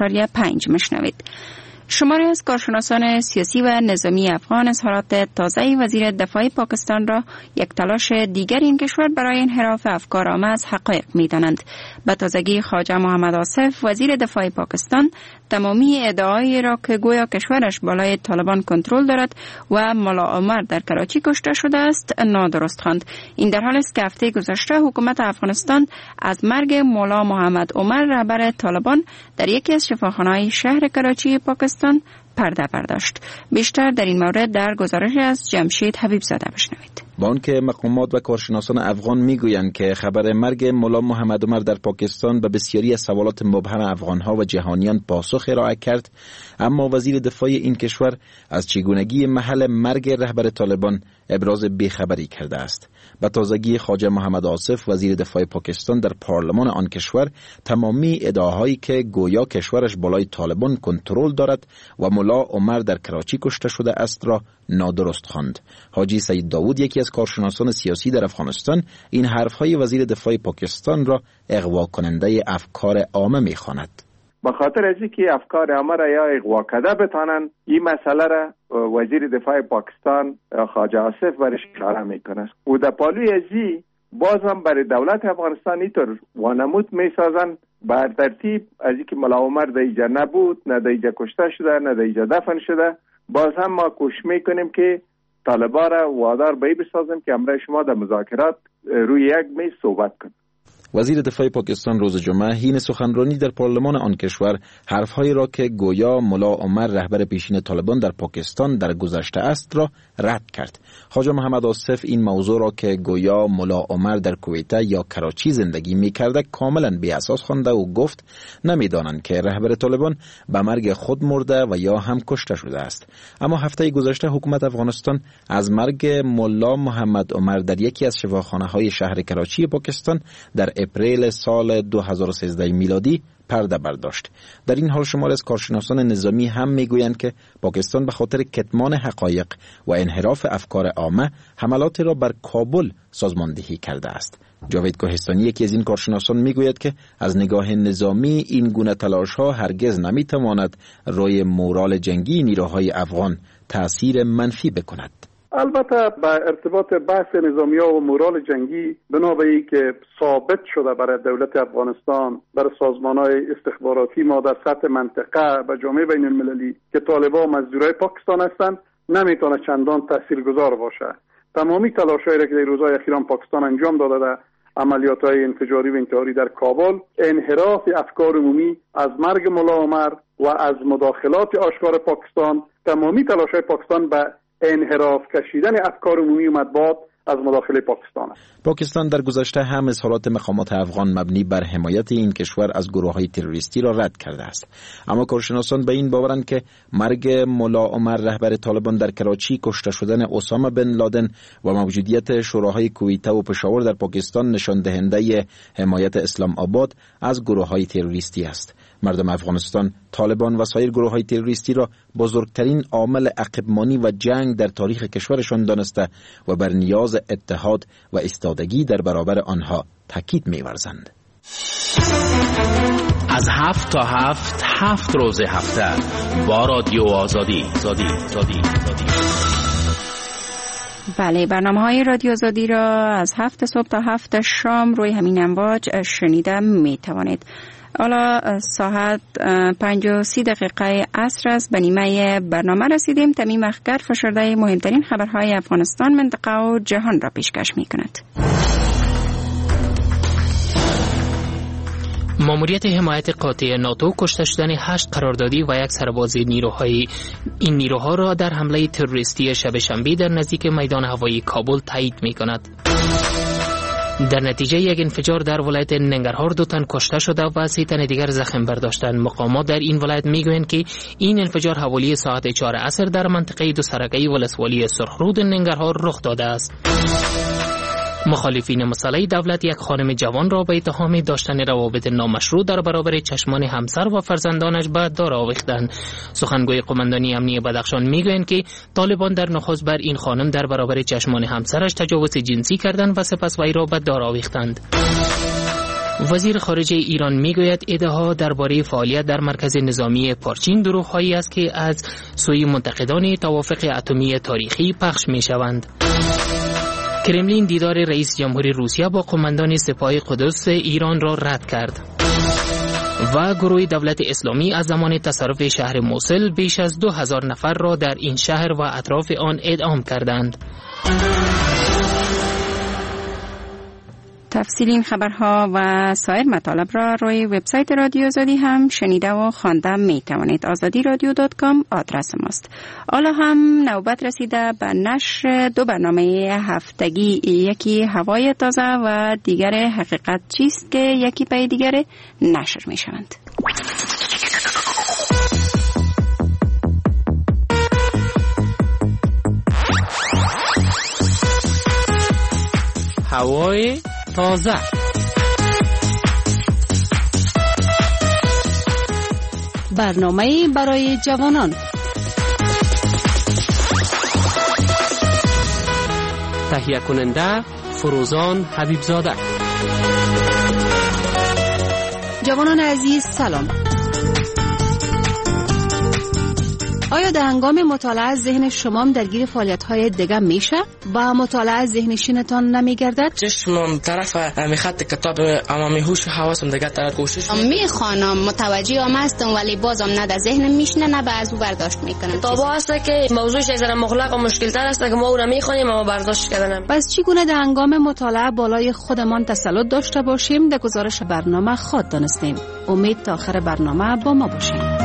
100.5 میشنوید. شماری از کارشناسان سیاسی و نظامی افغان اظهارات تازه وزیر دفاع پاکستان را یک تلاش دیگر این کشور برای انحراف افکار عامه از حقایق می‌دانند. به تازگی خواجه محمد آصف وزیر دفاع پاکستان تمامی ادعاهایی را که گویا کشورش بالای طالبان کنترل دارد و ملا عمر در کراچی کشته شده است نادرست خواند. این در حالی است که هفته گذشته حکومت افغانستان از مرگ ملا محمد عمر رهبر طالبان در یکی از شفاخانه‌های شهر کراچی پاکستان پرده برداشت. بیشتر در این مورد در گزارش از جمشید حبیبزاده بشنوید. با آنکه مقامات و کارشناسان افغان میگویند که خبر مرگ ملا محمد عمر در پاکستان به بسیاری از سوالات مبهم افغانها و جهانیان پاسخ ارائه کرد، اما وزیر دفاع این کشور از چگونگی محل مرگ رهبر طالبان ابراز بیخبری کرده است. به تازگی خواجه محمد آصف وزیر دفاع پاکستان در پارلمان آن کشور تمامی ادعاهایی که گویا کشورش بالای طالبان کنترل دارد و ملا عمر در کراچی کشته شده است را نادرست خواند. حاجی سید داوود، یکی از کارشناسان سیاسی در افغانستان، این حرفهای وزیر دفاع پاکستان را اغوا کننده افکار عامه می‌خواند. به خاطر از اینکه افکار عامه را یا اغوا کرده بتانند، این مسئله را وزیر دفاع پاکستان خواجه آصف برش اشاره میکنه و در پالوی ازی باز هم برای دولت افغانستان اینطور وانمود میسازند بر ترتیب از اینکه ملا عمر در اینجا نبود، نه در اینجا کشته شده، نه در اینجا دفن شده. باز هم ما کوشش میکنیم که طالبا را وادار به این بسازیم که همراه شما در مذاکرات روی یک میز صحبت کنیم. وزیر دفاع پاکستان روز جمعه حین سخنرانی در پارلمان آن کشور حرفهایی را که گویا ملا عمر رهبر پیشین طالبان در پاکستان در گذشته است را رد کرد. خواجه محمد آصف این موضوع را که گویا ملا عمر در کویته یا کراچی زندگی می‌کرده کاملا بی اساس خوانده و گفت نمی‌دانند که رهبر طالبان به مرگ خود مرده و یا هم کشته شده است. اما هفته گذشته حکومت افغانستان از مرگ ملا محمد عمر در یکی از شفاخانه‌های شهر کراچی پاکستان در اپریل سال 2013 میلادی پرده برداشت. در این حال شمار از کارشناسان نظامی هم میگویند که پاکستان به خاطر کتمان حقایق و انحراف افکار عامه حملات را بر کابل سازماندهی کرده است. جاوید کوهستانی، یکی از این کارشناسان، میگوید که از نگاه نظامی این گونه تلاش‌ها هرگز نمیتواند روی مورال جنگی نیروهای افغان تأثیر منفی بکند. البته به ارتباط بحث نظامی‌ها و مورال جنگی بنابراین که ثابت شده برای دولت افغانستان، برای سازمان‌های استخباراتی ما در سطح منطقه و جامعه بین المللی که طالبان مزدورای پاکستان هستند، نمیتونه چندان تاثیرگذار باشه. تمامی تلاش‌هایی که در روزهای اخیران پاکستان انجام داده در عملیات‌های انفجاری و انتحاری در کابل، انحراف افکار عمومی از مرگ ملا عمر و از مداخلات آشکار پاکستان، تمامی تلاش‌های پاکستان به انحراف کشیدن افکار عمومی و مطبوعات از مداخله پاکستان است. پاکستان در گذشته هم اظهارات مقامات افغان مبنی بر حمایت این کشور از گروه‌های تروریستی را رد کرده است. اما کارشناسان به این باورند که مرگ ملا عمر رهبر طالبان در کراچی، کشته شدن اسامه بن لادن و موجودیت شوراهای کویته و پشاور در پاکستان نشان دهنده حمایت اسلام آباد از گروه‌های تروریستی است. مردم افغانستان طالبان و سایر گروه‌های تروریستی را بزرگترین عامل عقب‌مانی و جنگ در تاریخ کشورشان دانسته و بر نیاز اتحاد و ایستادگی در برابر آنها تاکید می‌ورزند. از 7 تا 7 روز هفته با رادیو آزادی. بله، برنامه‌های رادیو آزادی را از 7 صبح تا 7 شام روی همین امواج شنیده می‌توانید. حالا ساعت 5:30 عصر است. به نیمه برنامه رسیدیم. تمیم اخگر فشرده مهمترین خبرهای افغانستان، منطقه و جهان را پیشکش می‌کند. ماموریت حمایت قاطع ناتو کشته شدن 8 قراردادی و 1 سرباز این نیروها را در حمله تروریستی شب شنبه در نزدیک میدان هوایی کابل تایید می‌کند. در نتیجه یک انفجار در ولایت ننگرهار 2 تن کشته شده و 3 تن دیگر زخم برداشتند. مقامات در این ولایت میگویند که این انفجار حوالی ساعت 4 عصر در منطقه دو سرگی ولسوالی سرخرود ننگرهار رخ داده است. مخالفین مسئله دولت یک خانم جوان را به اتهام داشتن روابط نامشروع در برابر چشمان همسر و فرزندانش به دار آویختند. سخنگوی قماندانی امنیه بدخشان میگویند که طالبان در نخست بر این خانم در برابر چشمان همسرش تجاوز جنسی کردند و سپس وی را به دار آویختند. وزیر خارجه ایران میگوید ایده‌ها درباره فعالیت در مرکز نظامی پارچین دروغ‌هایی است که از سوی منتقدان توافق اتمی تاریخی پخش میشوند. کرملین دیدار رئیس جمهوری روسیه با قماندان سپاه قدس ایران را رد کرد و گروه دولت اسلامی از زمان تصرف شهر موصل بیش از 2000 نفر را در این شهر و اطراف آن اعدام کردند. تفصیل این خبرها و سایر مطالب را روی وبسایت رادیو آزادی هم شنیده و خوانده می توانید. azadiradio.com آدرس ماست. حالا هم نوبت رسیده به نشر 2 برنامه هفتگی، یکی هوای تازه و دیگر حقیقت چیست که یکی پای دیگر نشر می شوند. هوای تازه. برنامه برای جوانان. تهیه کننده فروزان حبیبزاده. جوانان عزیز سلام. آیا در هنگام مطالعه ذهن شما درگیر فعالیت‌های دیگه میشه و مطالعه ذهنشینتان نمیگردد؟ چشمم طرف خط کتاب اما هوش و حواسم دیگه طرف کوشش میخوانم، متوجه هم هستم ولی بازم نه در ذهنم میشنه نه به از او برداشت میکنم. کتابا هست که موضوعش از مغلق و مشکل تر است که ما اون میخوانیم اما برداشت کردن. پس چگونه در هنگام مطالعه بالای خودمان تسلط داشته باشیم؟ در گزارش برنامه خود دانستیم. امید تا آخر برنامه با ما باشید.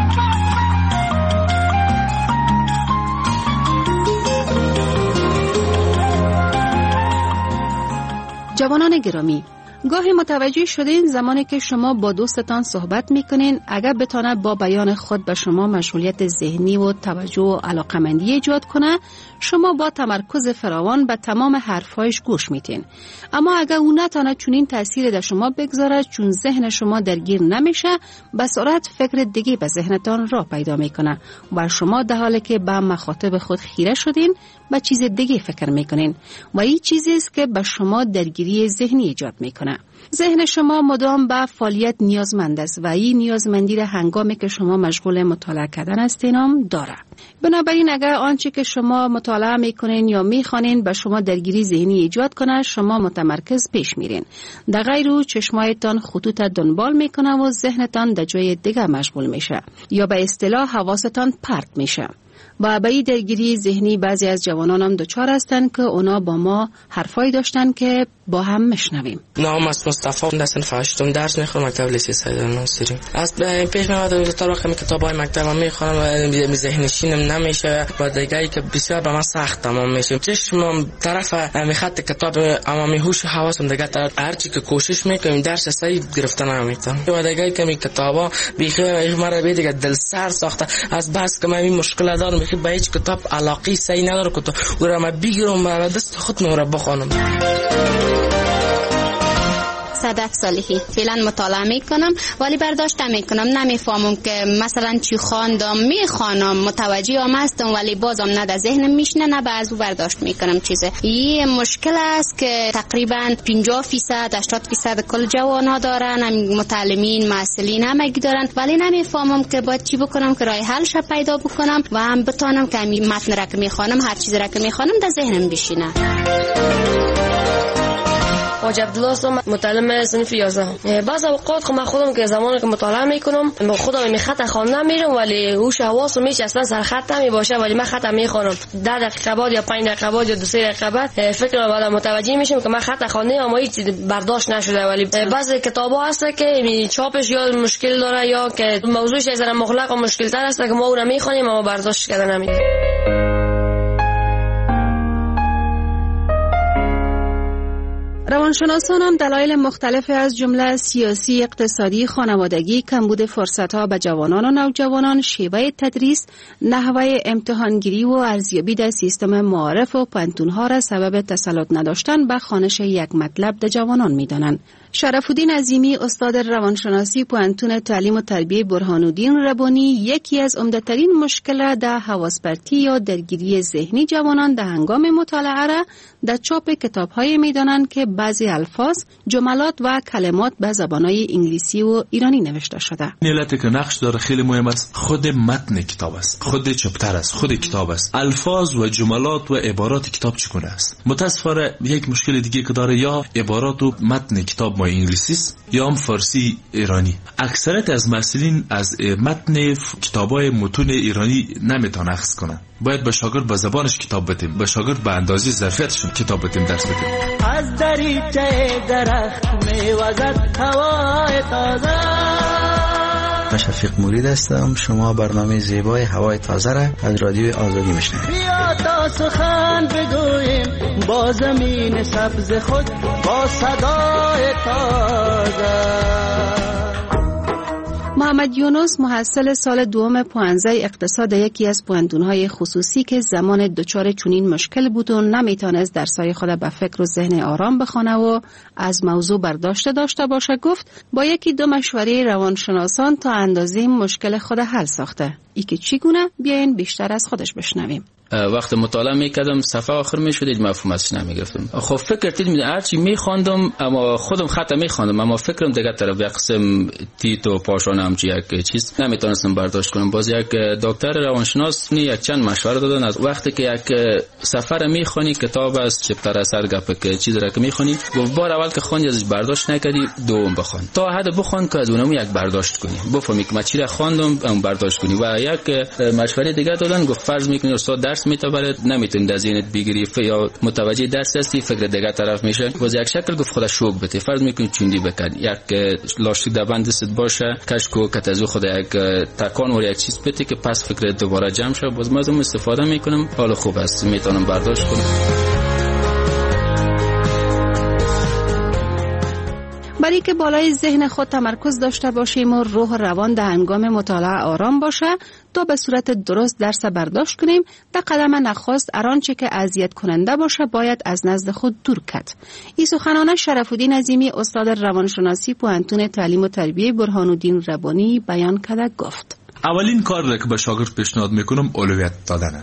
جوانان گرامی، گاهی متوجه شدین زمانی که شما با دوستتان صحبت میکنین اگر بتونه با بیان خود به شما مشغولیت ذهنی و توجه و علاقمندی ایجاد کنه، شما با تمرکز فراوان به تمام حرفایش گوش میتین. اما اگر اون نتونه چنین تأثیر در شما بگذاره چون ذهن شما درگیر نمیشه، به سرعت فکر دیگه به ذهنتان راه پیدا میکنه و شما در حالی که به مخاطب خود خیره شدین به چیز دیگه فکر میکنین و این چیزی است که به شما درگیری ذهنی ایجاد میکنه. ذهن شما مدام به فعالیت نیازمند است و این نیازمندی را هنگامی که شما مشغول مطالعه کردن هستین هم داره. بنابراین اگر آنچه که شما مطالعه میکنین یا میخوانین به شما درگیری ذهنی ایجاد کنه، شما متمرکز پیش میرین. در غیر او چشمایتان خطوط دنبال میکنه و ذهنتان در جای دیگه مشغول میشه یا به اصطلاح حواستان پرت میشه. و به این درگیری ذهنی بعضی از جوانان هم دچار هستند که اونا با ما حرفایی داشتن که با هم میشنویم. نام است مصطفی، در صنف 8 درس میخونم، مکتب لیسه سید الناصری. از پیش میاد تا وقتی کتابای مکتبم میخونم و ذهنشینم نمیشه و دیگه که بسیار به من سخت تمام میشه. چشمم طرف میخواد کتاب اما میهوش حواسم دیگه طرف هرچی که کوشش میکنم درس صحیح گرفتن نمیتونم و دیگه که می کتابا بیخی مرا به دیگه دل سر ساخته از بس که من این مشکل دارم بیخی به هیچ کتاب علاقه صحیح نداره که تو رو من بگیرم و دست خود رو بخونم. صدف صالحی فعلا مطالعه میکنم ولی برداشت نمیکنم، نمیفهمم که مثلا چی خواندم، میخوانم متوجه هم هستم ولی بازم نه در ذهنم میشنه نه بعضو برداشت میکنم چیزه. این مشکل است که تقریبا 50% 80% کل جوانا دارن، هم متعلمین محصلین همگی دارن ولی نمیفهمم که باید چی بکنم که راه حلش پیدا بکنم و هم بتونم که متن را که میخوانم هر چیز را که میخوانم در ذهنم بشینه. حاج عبدالله هستم، متعلم صنف 11. بعض اوقات خودم خودم که زمانی که مطالعه میکنم خودم خط خواندن میرم ولی هوش حواسم هیچ اصلا سر خط نمیباشه ولی من خط میخونم 10 دقیقه بعد یا 5 دقیقه بعد یا 2-3 دقیقه بعد فکر بعد متوجه میشم که من خط خوندم اما هیچ برداشت نشده. ولی بعضی کتابا هست که چاپش یا مشکل داره یا که موضوعش از مغلق و مشکل تر است که ما اون میخونیم اما برداشت کردن نمیکنیم. روانشناسان هم دلایل مختلف از جمله سیاسی، اقتصادی، خانوادگی، کمبود فرصت‌ها به جوانان و نوجوانان، شیوه تدریس، نحوه امتحانگیری و ارزیابی در سیستم معارف و پانتون‌ها را سبب تسلط نداشتن به خوانش یک مطلب در جوانان می‌دانند. شرف‌الدین عظیمی، استاد روانشناسی پانتون تعلیم و تربیه برهان‌الدین ربانی، یکی از عمده‌ترین مشکلات در حواس‌پرتی یا درگیری ذهنی جوانان در هنگام مطالعه را در چاپ کتاب‌های می‌دانند که بعضی الفاظ، جملات و کلمات به زبان‌های انگلیسی و ایرانی نوشته شده. علتی که نقش داره خیلی مهم است، خود متن کتاب است، خود چپتر است، خود کتاب است. الفاظ و جملات و عبارات کتاب چگونه است؟ متأسفانه یک مشکل دیگه که داره یا عبارات و متن کتاب ما انگلیسی است یا هم فارسی ایرانی. اکثریت از مسئولین از متن کتابای متون ایرانی نمیتونن اخذ کنن. باید به شاگرد به زبانش کتاب بدیم، به شاگرد به اندازه ظرفیتشون کتاب بدیم، درس بدیم. از دریچه درخت میوزد هوای تازه. من شفیق مرید هستم. شما برنامه زیبای هوای تازه را از رادیو آزادی میشنوید. بیا تا سخن بگوییم با زمین سبز خود با صدای تازه. محمد یونس، محصل سال دوم 15 اقتصاد یکی از پوهنتون‌های خصوصی که زمان دچار چنین مشکل بود و نمیتونست درسای خود به فکر و ذهن آرام بخونه و از موضوع برداشت داشته باشه، گفت با 1-2 مشوره روانشناسان تا اندازه مشکل خود حل ساخته. ای که چگونه؟ بیاین بیشتر از خودش بشنویم. وقت مطالعه میکردم صفحه آخر میشد مفهومش نمیگرفتم. خب فکر تید هرچی میخواندم اما خودم خطا میخواندم اما فکرم دیگه طرف یک قسم تیت و پاشانم چی یک چیز نمیتونستم برداشت کنم. باز یک دکتر روانشناس یک چند مشوره دادن از وقتی که یک سفر میخونی کتاب از چپتر اثر گپ که چیز را که میخونی گفت بار اول که خوندی ازش برداشت نکردی دوم بخون تا حد بخون که از اونم یک برداشت کنی بفهمی که من چی را خواندم اون برداشت کنی. و یک مشوره دیگه دادن گفت فرض میکنی استاد درس میتابره نمیتونی از ذهنت بگیری یا متوجه درس هستی فکر دیگه طرف میشه. باز یک شکل گفت خودت شوک بده فرض میکنی چوندی بکن یک لاستیک در بند دست باشه کشکو کتازو خود یک تکان و یک چیز بده که پس فکر دوباره جمع شه. باز من استفاده میکنم حالا خوب است میتونم برداشت کنم. برای که بالای ذهن خود تمرکز داشته باشیم و روح روان در هنگام مطالعه آرام باشه تا به صورت درست درس برداشت کنیم، در قدم نخست آنچه که اذیت کننده باشه باید از نزد خود دور کرد. این سخنان شرف‌الدین عظیمی، استاد روانشناسی پوهنتون تعلیم و تربیه برهان‌الدین ربانی بیان کرده. گفت اولین کار را که به شاگرد پیشنهاد میکنم اولویت دادن است.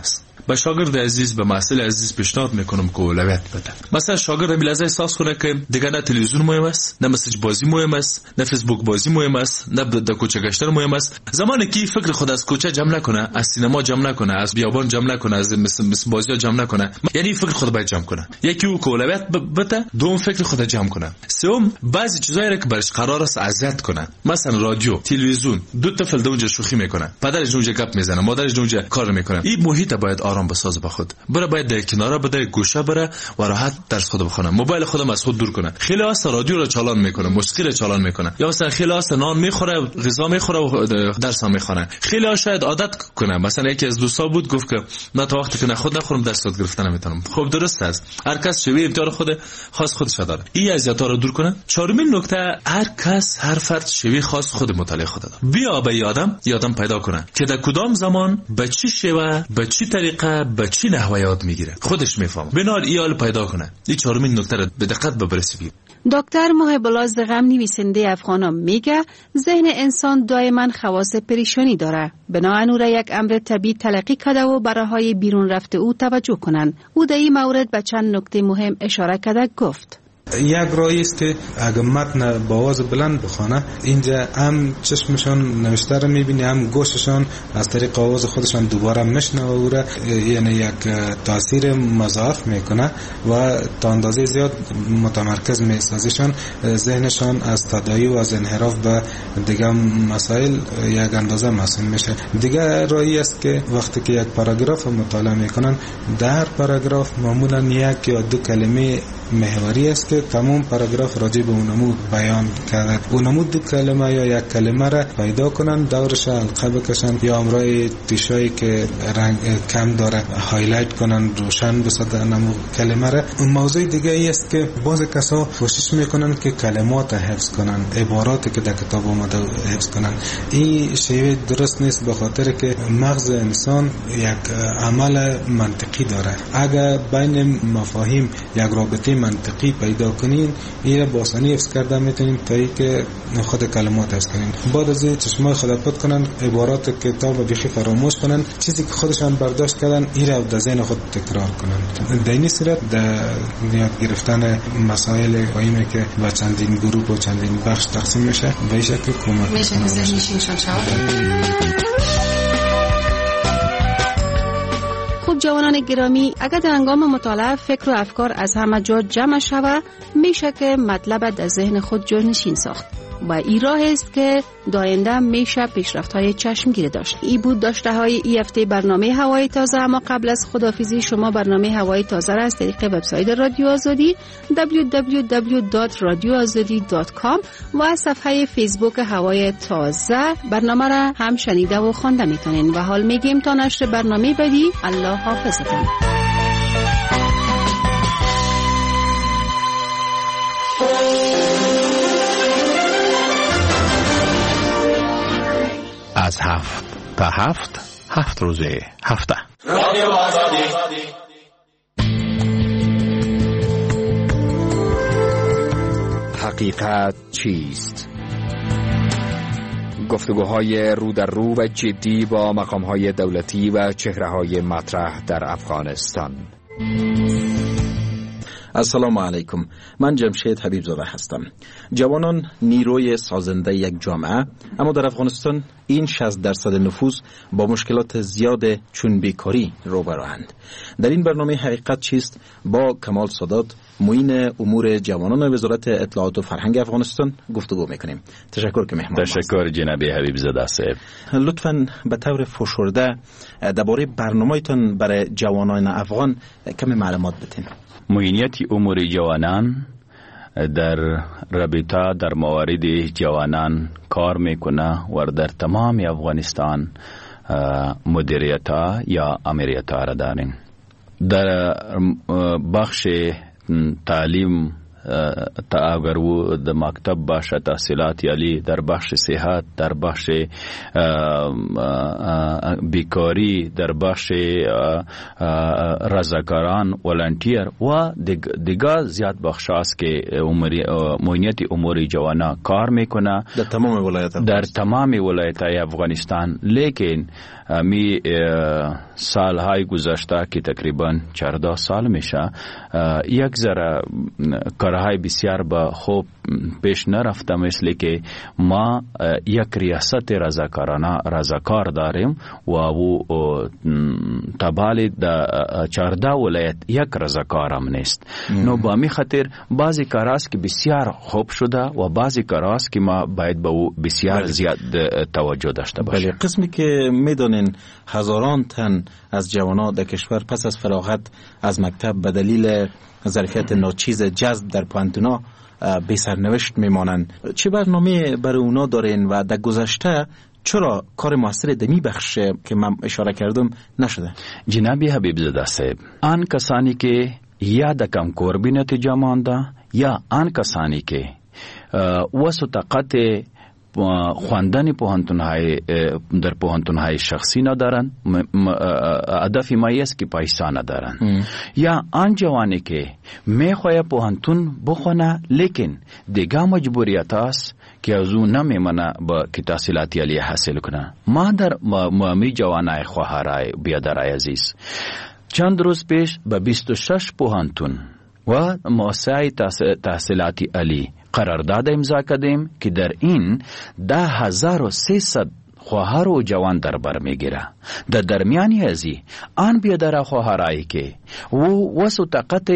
به شاگرد عزیز به محصل عزیز پیشنهاد میکنم که اولویت بده. مثلا شاگرد همین لحظه احساس کنه که دیگه نه تلویزیون مهم است، نه مسیج بازی مهم است، نه فیسبوک بازی مهم است، نه در کوچه گشتن مهم است. زمانی که فکر خود از کوچه جمع نکنه، از سینما جمع نکنه، از بیابان جمع نکنه، از مثل بازی جمع نکنه، یعنی فکر خود باید جمع کنه. یکی او که اولویت بده، دوم فکر خود جمع کنه، سوم بعضی چیزایی که برش قرار است اذیت کنه، مثلا رادیو، تلویزیون، دو طفل اونجا شوخی میکنه، پدرش اونجا گپ میزنه، مادرش اونجا کار میکنه. این محیط باید آرام بسازه به خود. بره باید در کنارا بده، گوشه بره و راحت درس خود بخونه. موبایل خودم از خود دور کنه. خیلی هست رادیو رو چالان میکنه، موسیقی رو چالان میکنه، یا مثلا خیلی هست نان میخوره، غذا میخوره و درس هم میخونه. خیلی ها شاید عادت کنه. مثلا یکی از دوستا بود گفت که نه تا وقتی که خود نخورم درس یاد گرفتن نمیتونم. خب درست است، هر کس شوی امتیاز خود خاص خودش داره. این اذیت‌ها رو دور کنه. چهارمین نکته، هر کس هر فرد شوی خاص خود مطالعه خود داره. بیا به یادم پیدا کنه که در کدام زمان به چی شیوه، به چی طریقه، به چی نحوه یاد میگیره، خودش میفهمه. بنال ایال پیدا کنه. این چهارمین نکته رو به دقت ببرسید. دکتر محب الله زغم نویسنده افغانان میگه ذهن انسان دائما خواص پریشانی داره. بنابراین او را یک امر طبیعی تلقی کرده و برای بیرون رفته او توجه کنند. او در این مورد به چند نکته مهم اشاره کرده. گفت یک راهی است که اگر متن با آواز بلند بخونه، اینجا هم چشمشان نوشته رو میبینی، هم گوششان از طریق آواز خودشان دوباره میشنوه او را، یعنی یک تاثیر مضاعف میکنه و تا اندازه زیاد متمرکز میسازشان. ذهنشان از تداعی و از انحراف به دیگه مسائل یک اندازه مسئول میشه. دیگه راهی است که وقتی که یک پاراگراف مطالعه میکنن، در پاراگراف معمولا یک یا دو کلمه محوری است که تمام پاراگراف راجع به اونمو بیان کرده. اونمو دو کلمه یا یک کلمه را پیدا کنن، دورش حلقه بکشن یا امرای تیشایی که رنگ کم داره هایلایت کنن، روشن بسازن اونمو کلمه را. اون موضوع دیگه ای است که بعضی کسا کوشش میکنن که کلمات حفظ کنن، عباراتی که در کتاب اومده حفظ کنن. این شیوه درست نیست، به خاطر که مغز انسان یک عمل منطقی داره. اگر بین مفاهیم یک رابطه منطقی پیدا کنین، این با آسانی حفظ کرده میتونین تا ای که خود کلمات حفظ کنین. بعد از این چشمای خود پد کنن، عبارات کتاب بیخی فراموش کنن، چیزی که خودشان برداشت کردن این را در ذهن خود تکرار کنن. در این صورت در یاد گرفتن مسائل مهمی که با چندین گروه و چندین بخش تقسیم میشه، به این شکل کمک میشه ذهنشون شد. جوانان گرامی، اگر در هنگام مطالعه فکر و افکار از همه جا جمع شود، میشه که مطلب در ذهن خود جانشین ساخت. و این راه است که داینده میشه پیشرفت‌های چشمگیر داشت. این بود داشته های این هفته برنامه هوای تازه. اما قبل از خداحافظی شما، برنامه هوای تازه را از طریق وبسایت رادیو آزادی www.radioazadi.com و صفحه فیسبوک هوای تازه برنامه را هم شنیده و خوانده میتونین. و حال میگیم تا نشر برنامه بعدی، الله حافظتون. از 7 تا 7 روز هفته. رادیو آزادی. حقیقت چیست؟ گفتگوهای رو در رو و جدی با مقامهای دولتی و چهره‌های مطرح در افغانستان. السلام علیکم، من جمشید حبیب زاده هستم. جوانان نیروی سازنده یک جامعه، اما در افغانستان این 60% نفوذ با مشکلات زیاد چون بیکاری روبروند. در این برنامه حقیقت چیست با کمال سادات، معین امور جوانان وزارت اطلاعات و فرهنگ افغانستان گفتگو میکنیم. تشکر که مهمان. تشکر جناب حبیب زاده صاحب. لطفاً به طور فشرده درباره برنامه‌تان برای جوانان افغان کمی معلومات بدین. معینیت امور جوانان در رابطه در موارد جوانان کار میکنه و در تمام افغانستان مدیریت یا امریت را داریم. در بخش تعلیم اگر او د مکتب باشه تحصیلات عالی، در بخش صحت، در بخش بیکاری، در بخش رضاکاران ولنتیر و دیگر زیاد بخش است که معینیت امور جوانان کار میکنه در تمام ولایت افغانستان. لیکن می سالهای گذشته که تقریبا 14 سال میشه یک ذره کارهای بسیار با خوب پیش نرفته، مثل که ما یک ریاست رضاکار داریم و او تبال در 14 ولایت یک رضاکار هم نیست. نو با می خاطر بعضی کاراست که بسیار خوب شده و بعضی کاراست که ما باید به او بسیار زیاد توجه داشته باشیم. قسمی که میدونین هزاران تن از جوانان در کشور پس از فراغت از مکتب به دلیل ظرفیت ناچیز جذب در پانتونا بی سرنوشت میمانند، چه برنامه برای اونا دارین و در گذشته چرا کار موثر دمی بخش که من اشاره کردم نشده؟ جنابی حبیب زاده صاحب، آن کسانی که یا در کمکور بی نتیجه مانده یا آن کسانی که وسو طاقت خواندن در پوهنتون‌های شخصی ندارن، هدف مایی است که پیسه ندارن، یا آن جوانی که میخواه پوهنتون بخونه لیکن دیگه مجبوریت است که از اون نمیمانه با که تحصیلات عالی حاصل کنه. ما در می جوانای خواهرای بیادرای عزیز چند روز پیش به 26 پوهنتون و مؤسسه تحصیلاتی عالی قرارداد امضا کردیم که در این 10,300 خواهر و جوان در بر میگیره. در درمیانی ازی آن بیادر خواهرایی که وسو طاقت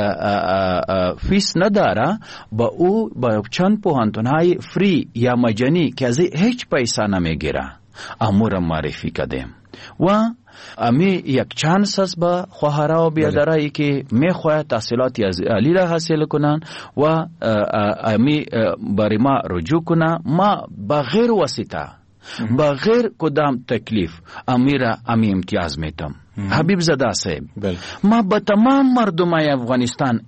فیس نداره با او با چند پوهنتونهای فری یا مجانی که از هیچ پیسه نمیگیره امور معرفی کردیم و امی یک چانس است با خواهرها و بیادرایی که میخواه تحصیلات عالی را حاصل کنن و امی برای ما رجوع کنن. ما بغیر واسطه بغیر کدام تکلیف امی امتیاز میتم. حبیب زاده صاحب، ما با تمام مردمای افغانستان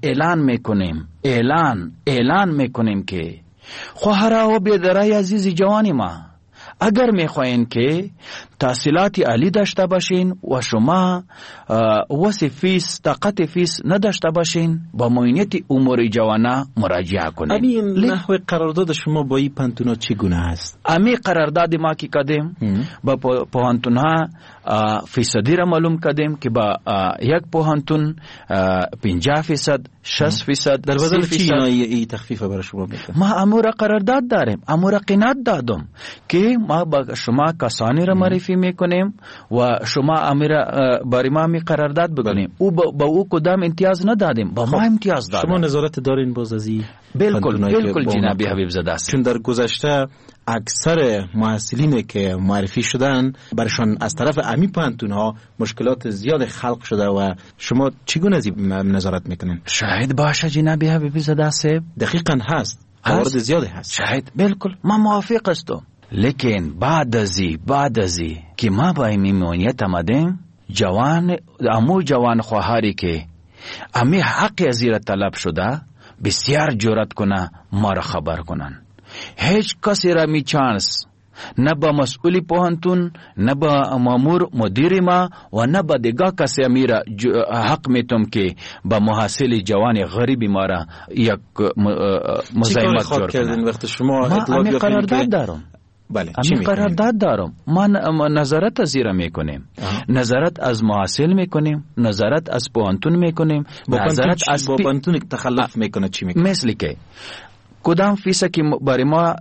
اعلان میکنیم که خواهرها و بیادرای عزیز جوانی ما اگر میخواین که تحصیلات عالی داشته باشین و شما واسه فیس طاقت فیس نداشته باشین با معینیت امور جوانان مراجعه کنین. امی نحوه قرارداد شما با این پانتونا چگونه است؟ امی قرارداد ما که کردیم با پوهنتونها فیصدی را معلوم کردیم که با یک پوهنتون 50%، 60% در بدل چی این تخفیف برای شما میکنه؟ ما امور قرارداد داریم، امور قناعت دادم که ما با شما کسانی را معرفی میکنیم و شما امیر برای ما می قرارداد بکنیم. او با او کدام امتیاز ندادیم، با ما امتیاز دادیم. شما نظارت دارین باز از این؟ بالکل جنابی حبیب زاده است. چون در گذشته اکثر محصلینی که معرفی شدن برشان از طرف امی پانتونها مشکلات زیاد خلق شده و شما چگونه از این نظارت میکنین؟ شاید باشه جنابی حبیب زاده صاحب. دقیقاً هست، موارد زیاده هست. شاید بالکل ما موافق هستم، لیکن بعد ازی که ما با این معینیت آمدیم جوان خواهری که امی حق ازیر طلب شده بسیار جرأت کنه ما را خبر کنن. هیچ کسی را می چانس نه با مسئولی پوهنتون نه با مامور مدیر ما و نه با دیگه کسی امیر حق میتم که با محصل جوان غریبی ما را یک مزاحمت جور کنن. وقت شما ما امی قرارداد دارم. بله، امی قرارداد دارم. ما نظارت از زیرا میکنیم، نظارت از محصل میکنیم، نظارت از پوهنتون میکنیم، نظارت از پوهنتون تخلف میکنه چی میکنه؟ مثل که کدام فیسا که برای ما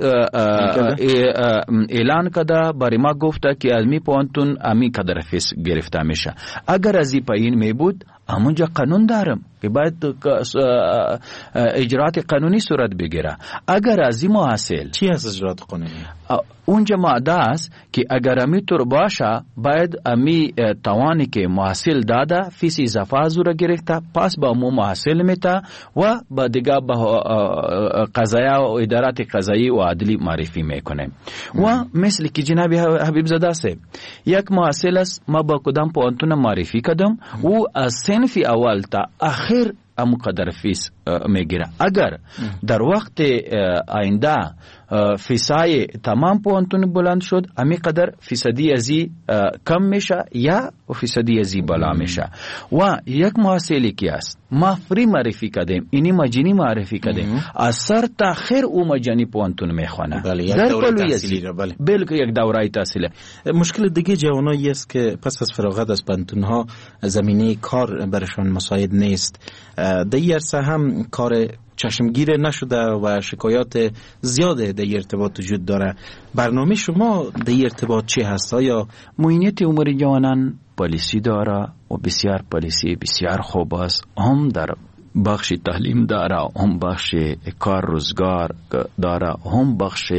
اعلان کده برای ما گفته که از می پوهنتون امی قدر فیس گرفته میشه. اگر از این پایین می بود همونجا قانون دارم که باید اجرات قانونی صورت بگیره. اگر از این محصل چی هست اجرات قانونی؟ اونجا ماده است که اگر امی طور باشه باید امی توانی که محصل داده فیس اضافه از را گرفته پس با مو محصل میته و با دیگه با قضایه و ادارات قضایی و عدلی معرفی میکنه. و مثل که جناب حبیب زاده صاحب یک محصل است ما با کدام پوهنتون معرفی کردم و از صنف اول تا آخر همونقدر فیس میگیره. اگر در وقت آینده فیسای تمام پوهنتون بلند شد، همینقدر فیصدی ازی کم میشه یا فیصدی ازی بالا میشه. و یک محصلی که است ما فری معرفی کردیم، اینی مجانی معرفی کردیم، از سر تا خیر او مجانی پوهنتون میخوانه. در دوره تحصیلی را. بلکه یک دوره تحصیلی. مشکل دیگه جوانایی است که پس از فراغت از پوهنتون ها زمینه کار برشان مساعد نیست. در این عرصه هم کار چشمگیر نشده و شکایات زیاده در ارتباط وجود داره. برنامه شما در ارتباط چی هست؟ آیا معینیت امور جوانان پالیسی داره و بسیار پالیسی بسیار خوب است، هم در بخش تعلیم داره، هم بخش کار روزگار داره، هم بخش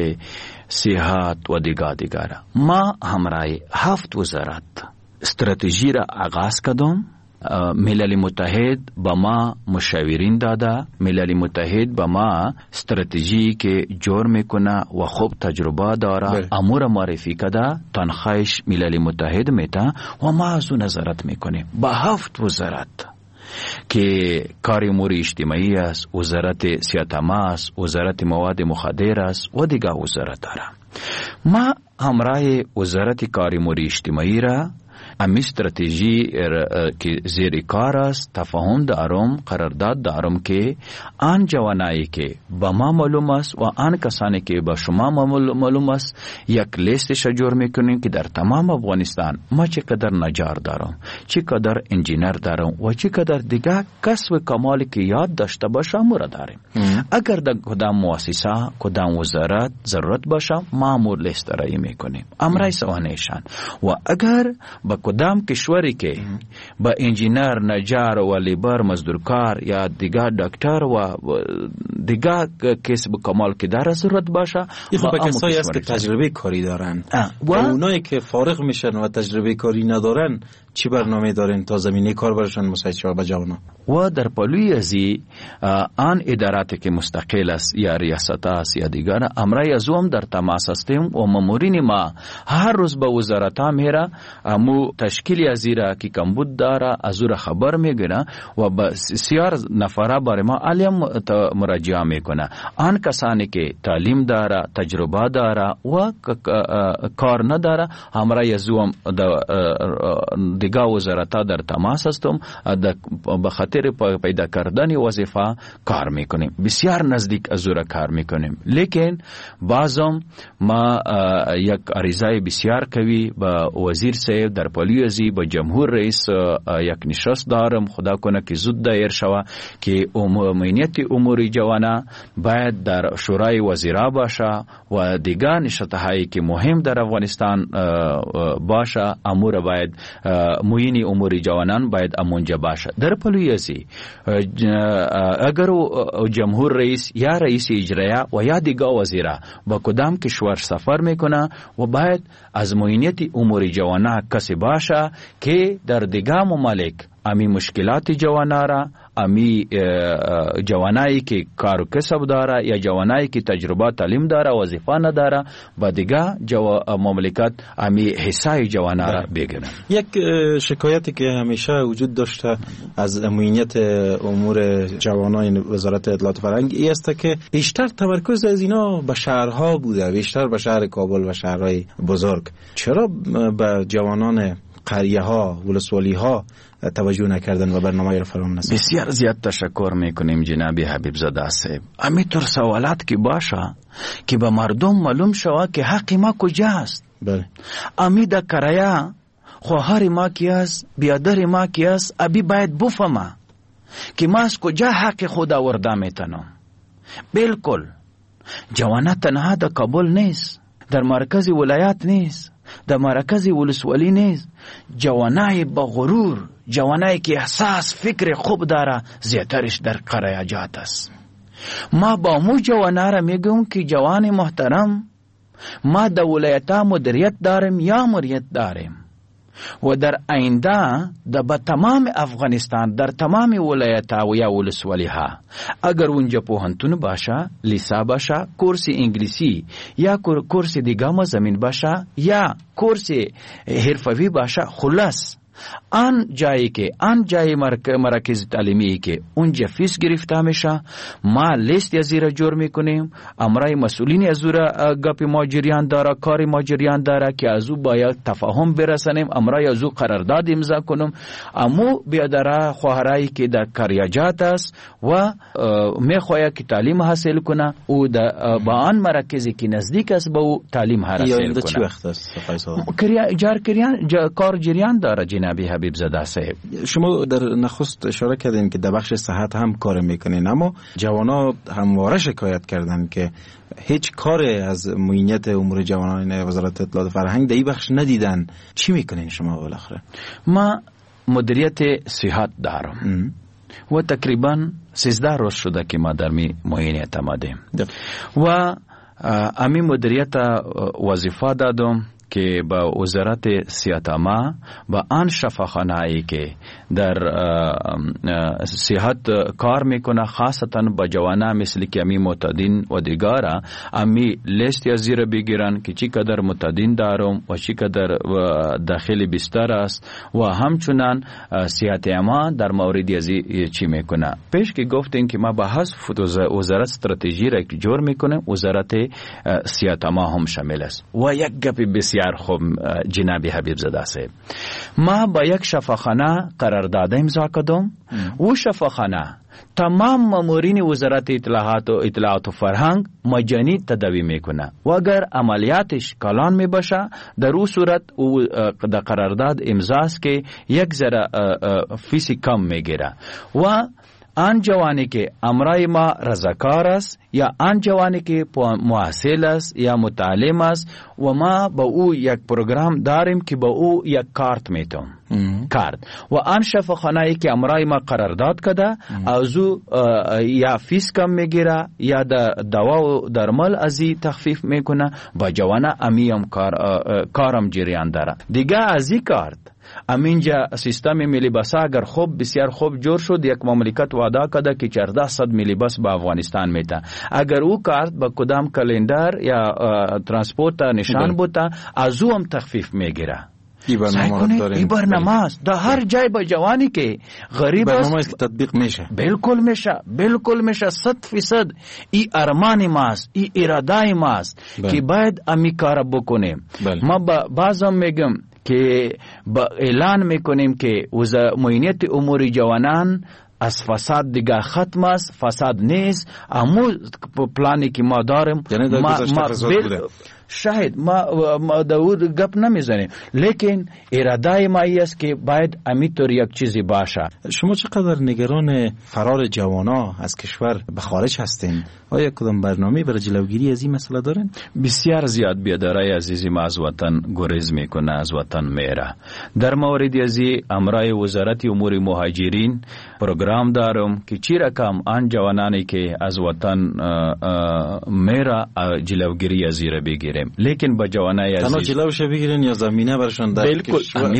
صحت و دیگر. ما همراه 7 وزارت استراتژی را آغاز کردیم. ملل متحد با ما مشاورین داده، ملل متحد با ما استراتژی که جور میکنه و خوب تجربه داره امور معرفی کرده، تنخواهش ملل متحد میته و ما از اون نظارت میکنیم با 7 وزارت که کار امور اجتماعی است، وزارت صحت عامه است، وزارت مواد مخدر است و دیگر وزارت داره. ما همراه وزارت کار امور اجتماعی را امی استراتژی که زیر کار است تفاهم دارم، قرارداد دارم که آن جوانایی که با ما معلوم است و آن کسانی که با شما معلوم است یک لیستش جور میکنیم که در تمام افغانستان ما چقدر نجار دارم، چقدر انجینر دارم و چقدر دیگه کسب کمالی که یاد داشته باشم مورا داریم. اگر در کدام مؤسسه کدام وزارت ضرورت باشه ما امور لیست رایی میکنیم امرای سوانیشان. و اگر با کدام کشوری که با انجینر، نجار و لیبر، مزدورکار یا دیگر دکتر و دیگر کسب کمال که در ضرورت باشه، خب کسایی است که تجربه کاری دارن و اونایی که فارغ میشن و تجربه کاری ندارن چی برنامه دارین تا زمینه کار برشان مساعد شود به جوانان؟ و در پلوی ازی آن اداراتی که مستقل است یا ریاست است یا دیگر امرای از هم در تماس هستیم و مامورین ما هر روز با وزارت ها میره، امو تشکیلی ازیرا که کمبود داره از او خبر میگیره و بسیار نفره برای ما علیم مراجعه میکنه. آن کسانی که تعلیم داره، تجربه داره و کار نداره امرای از هم دیگه وزارت ها در تماس هستم، به خاطر پیدا کردن وظیفه کار میکنیم، بسیار نزدیک از او کار میکنیم. لیکن بعضم ما یک عریضه بسیار قوی با وزیر صاحب در پالیوزی با جمهور رئیس یک نشست دارم، خدا کنه که زود دایر شوه که امنیت امور جوانه باید در شورای وزیرا باشه و دیگر نشست‌هایی که مهم در افغانستان باشه امور باید معین امور جوانان باید امونجا باشه. در پالیوزی اگر جمهور رئیس یا رئیس اجرایی و یا دیگر وزیرا با کدام کشور سفر میکنه و باید از معینیت امور جوانه کسی باشه که در دیگر ممالک امی مشکلات جوانه را، امی جوانایی که کار و کسب داره یا جوانایی که تجربه تعلیم داره وظیفه نداره با دیگه مملکت امی حصه جوانه را بگیرن. یک شکایتی که همیشه وجود داشته از امنیت امور جوانان وزارت اطلاعات و فرهنگ این است که بیشتر تمرکز از اینا به شهرها بوده، بیشتر به شهر کابل و شهرهای بزرگ. چرا به جوانان قریه ها ولسوالی ها توجه نکردن و برنامه را فرام نساختن؟ بسیار زیاد تشکر میکنیم جناب حبیب زاده صاحب. همینطور سوالات که باشه که به مردم معلوم شود که حق ما کجاست. بله. امی در کرایه خواهر ما کی است، بیادر ما کی است، ابی باید بفهمه که ما از کجا حق خود آورده میتونم. بالکل جوانه تنها در کابل نیست، در مرکز ولایت نیست، در مرکز ولسوالی نیست. جوانای با غرور، جوانایی که احساس فکر خوب داره زیادترش در قرایجات است. ما با مو جوانا را میگم که جوان محترم ما در ولایت مدیریت داریم یا مدیریت داریم و در آینده در تمام افغانستان در تمام ولایت ها و یا ولسوالی ها اگر اونجا پوهنتون باشه، لیسا باشه، کورس انگلیسی یا کورس دیگه مزمین باشه یا کورس حرفوی باشه، خلاص آن جای مراکز تعلیمی که اونجا فیس گرفته میشه، ما لیست از زیر جور میکنیم. امرای مسئولین از زیر گپ ما جریان داره، کار ما جریان داره که از او باید تفاهم برسانیم، امرای از او قرارداد امضا کنیم. امو بیادره خواهرایی که در کاریاجات است و میخواهد که تعلیم حاصل کنه او با آن مراکزی که نزدیک است به او تعلیم حاصل کنه. چی وقت است کار جریان داره جنابی حبیب زاده صاحب. شما در نخست اشاره کردین که در بخش صحت هم کار میکنین، اما جوانا همواره شکایت کردن که هیچ کار از معینیت امور جوانان وزارت اطلاعات فرهنگ در این بخش ندیدن. چی میکنین شما بالاخره؟ ما مدیریت صحت دارم و تقریبا 13 روز شده که ما در معینیت آمدیم و امی مدیریت وظیفه دادم که با وزارت صحت عامه و آن شفاخانه‌ای که در صحت کار میکنه، خاصتا با جوانان مثل که امی معتادین و دیگره، امی لیست از زیر بگیرن که چی قدر معتادین دارم و چی قدر داخل بستر است و همچنان صحت عامه در مورد از چی میکنه. پیش که گفتین که ما با حذف وزارت استراتژی را جور میکنه، وزارت صحت عامه هم شامل است. و یک گپ بسیار خوب جناب حبیب زاده صاحب، ما با یک شفاخانه قرارداد امضا کردم و شفاخانه تمام مامورین وزارت اطلاعات و فرهنگ مجانی تداوی میکنه و اگر عملیاتش کلان می باشه در او صورت در قرارداد امضاست که یک ذره فیسی کم میگیره و آن جوانی که امرای ما رضاکار است یا آن جوانی که محصل است یا متعلم است و ما با او یک پروگرام داریم که با او یک کارت میتون کارت و آن شفاخانه‌ای که امرای ما قرارداد کرده از او یا فیس کم میگیره یا دوا و درمال ازی تخفیف میکنه با جوانا امیم کارم جریان داره دیگه. از این کارت امینجا سیستم ملی بس اگر خوب بسیار خوب جور شد، یک مملکت وعده کرده که 1400 ملی بس به افغانستان میده. اگر او کارت با کدام کلندر یا ترانسپورت نشان بوده از او هم تخفیف میگیره. این برنامه است در هر جای با جوانی که غریب است برنامه تطبیق میشه. بالکل میشه 100%. این ارمان ماست، این اراده ماست که باید امی کار بکنیم. ما بعضا میگم که با اعلان میکنیم که معینیت امور جوانان از فساد دیگه ختم است، فساد نیست. امو پلانی که ما داریم یعنی در گذشته فساد بوده. شاید ما داود گپ نمیزنیم، لیکن اراده ما است که باید امیطور یک چیزی باشه. شما چقدر نگران فرار جوانا از کشور به خارج هستین؟ آیا کدام برنامه برای جلوگیری از این مسئله دارین؟ بسیار زیاد بیادرای عزیزی ما از وطن گریز میکنه، از وطن میره. در مورد ازی امرای وزارت امور مهاجرین پروگرام دارم که چی رقم آن جوانانی که از وطن میره جلوگیری از زیر بگیره. لیکن با جوانای عزیز تنها جلوش بگیرن یا زمینه برشان در کشور.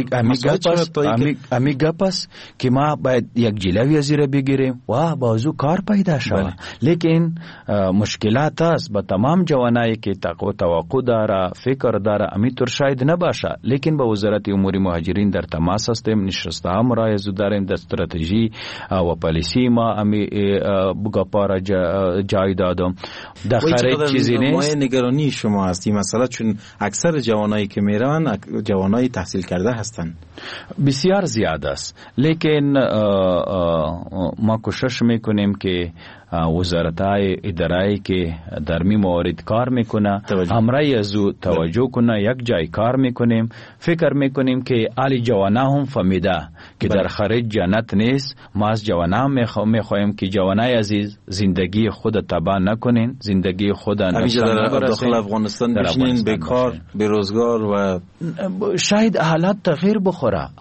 امی گپس که ما باید یک جلوی از زیر بگیریم و بازو کار پیدا شود. لیکن مشکلات است با تمام جوانایی که توقع داره، فکر داره، امیطور شاید نباشه. لیکن با وزارت امور مهاجرین در تماس هستیم، نشسته هم رایزو داریم، در استراتژی و پالیسی ما امی گپارا جای دادم. در خارج چیزی نیست. نگرانی شما هست این مسئله، چون اکثر جوانایی که میرن جوانای تحصیل کرده هستن، بسیار زیاد است. لیکن ما کوشش میکنیم که وزارت‌های اداره‌ای که در می موارد کار میکنه همراه از او توجه کنه. یک جای کار میکنیم، فکر میکنیم که علی جوانا هم فهمیده که در خارج جنت نیست. ما از جوانا میخوایم که جوانای عزیز زندگی خود تباه نکنین، زندگی خود در داخل افغانستان بشینین بیکار، بیروزگار و شاید حالات تغییر بخوره.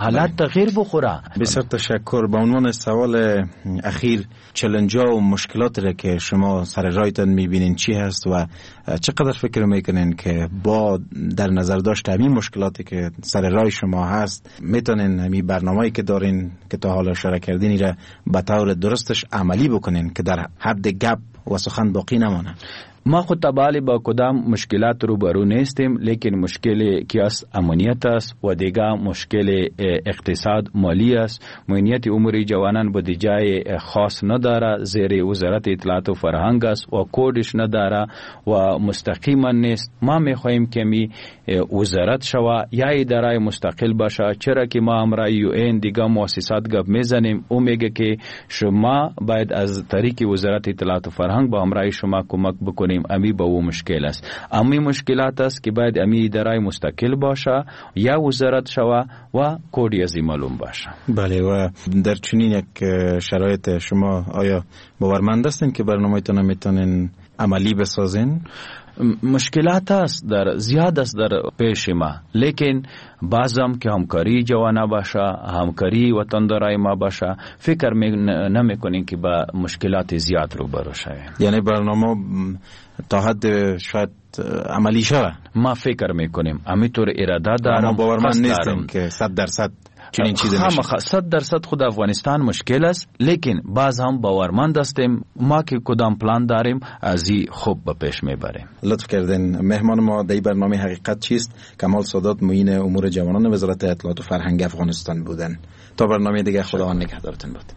بسیار تشکر. به عنوان سوال اخیر، چالنج‌ها و مشکلات را که شما سر رایتان میبینین چی هست و چقدر فکر میکنین که با در نظر داشت همین مشکلاتی که سر رای شما هست میتونین همین برنامه‌ای که دارین که تا حالا اشاره کردین را به طور درستش عملی بکنین که در حد گپ و سخن باقی نمانه؟ ما خود تبالی با کدام مشکلات روبرو نیستیم، لیکن مشکلی که از امنیت است و دیگه مشکل اقتصاد مالی است. امنیت امور جوانان بودجه خاص نداره، زیر وزارت اطلاعات و فرهنگ است و کودش نداره و مستقیما نیست. ما میخواهیم که می وزارت شوه یا اداره مستقل باشه، چرا که ما امرای یو این دیگه مؤسسات گپ میزنیم. او میگه که شما باید از طریق وزارت اطلاعات و فرهنگ با امرای شما کمک بکنیم. امی با او مشکل است. امی مشکلات است که باید امی اداره مستقل باشه یا وزارت شوه و کودی ازی معلوم باشه. بله، و در چنین یک شرایط شما آیا باورمند هستین که برنامه‌تان میتونین عملی بسازین؟ مشکلات است زیاد است در پیش ما، لیکن بعضم که همکاری جوانا باشه، همکاری وطندارای ما باشه، فکر نمیکنین که با مشکلات زیاد روبرو شویم. یعنی برنامه تا حد شاید عملی شوه. ما فکر میکنیم همینطور اراده دارم. ما باورمند نیستیم که 100% چنین چیزی میشه. 100% خود افغانستان مشکل است، لیکن باز هم باورمند هستیم ما که کدام پلان داریم از این خوب به پیش میبریم. لطف کردین. مهمان ما در برنامه حقیقت چیست کمال سادات، معین امور جوانان وزارت اطلاعات و فرهنگ افغانستان بودن. تا برنامه دیگه خداوند نگهدارتون بود.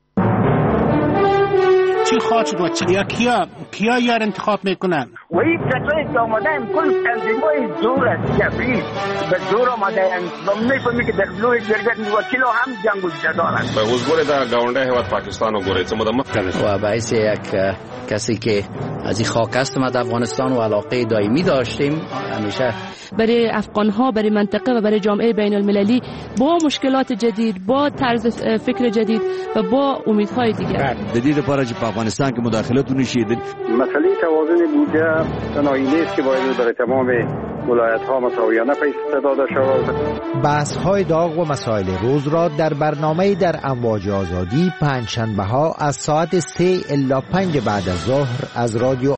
چی خواهد شد و کیا یار انتخاب میکنن؟ و این کسایی که آمدن کل تنظیمای زور است، جبری به زور آمدن و میفهمی که در لوی جرگت وکیل هم جنگ جدارن. به حضور در گاونده حواد پاکستان و گوریت مدمت کنید و باعث یک کسی که از این خاک است ما در افغانستان و علاقه دائمی داشتیم همیشه برای افغان‌ها، برای منطقه و برای جامعه بین المللی با مشکلات جدید، با طرز فکر جدید و با امیدهای دیگر. جدید پارچ په افغانستان کې مداخلت ونشي. مسئله توازن بودجه تنهایی نیست که باید برای تمام ولایت‌ها مساویانه پیش داده شود. بحث‌های داغ و مسائل روز را در برنامه در امواج آزادی پنجشنبه‌ها از ساعت 3 الی 5 بعد از ظهر از رادیو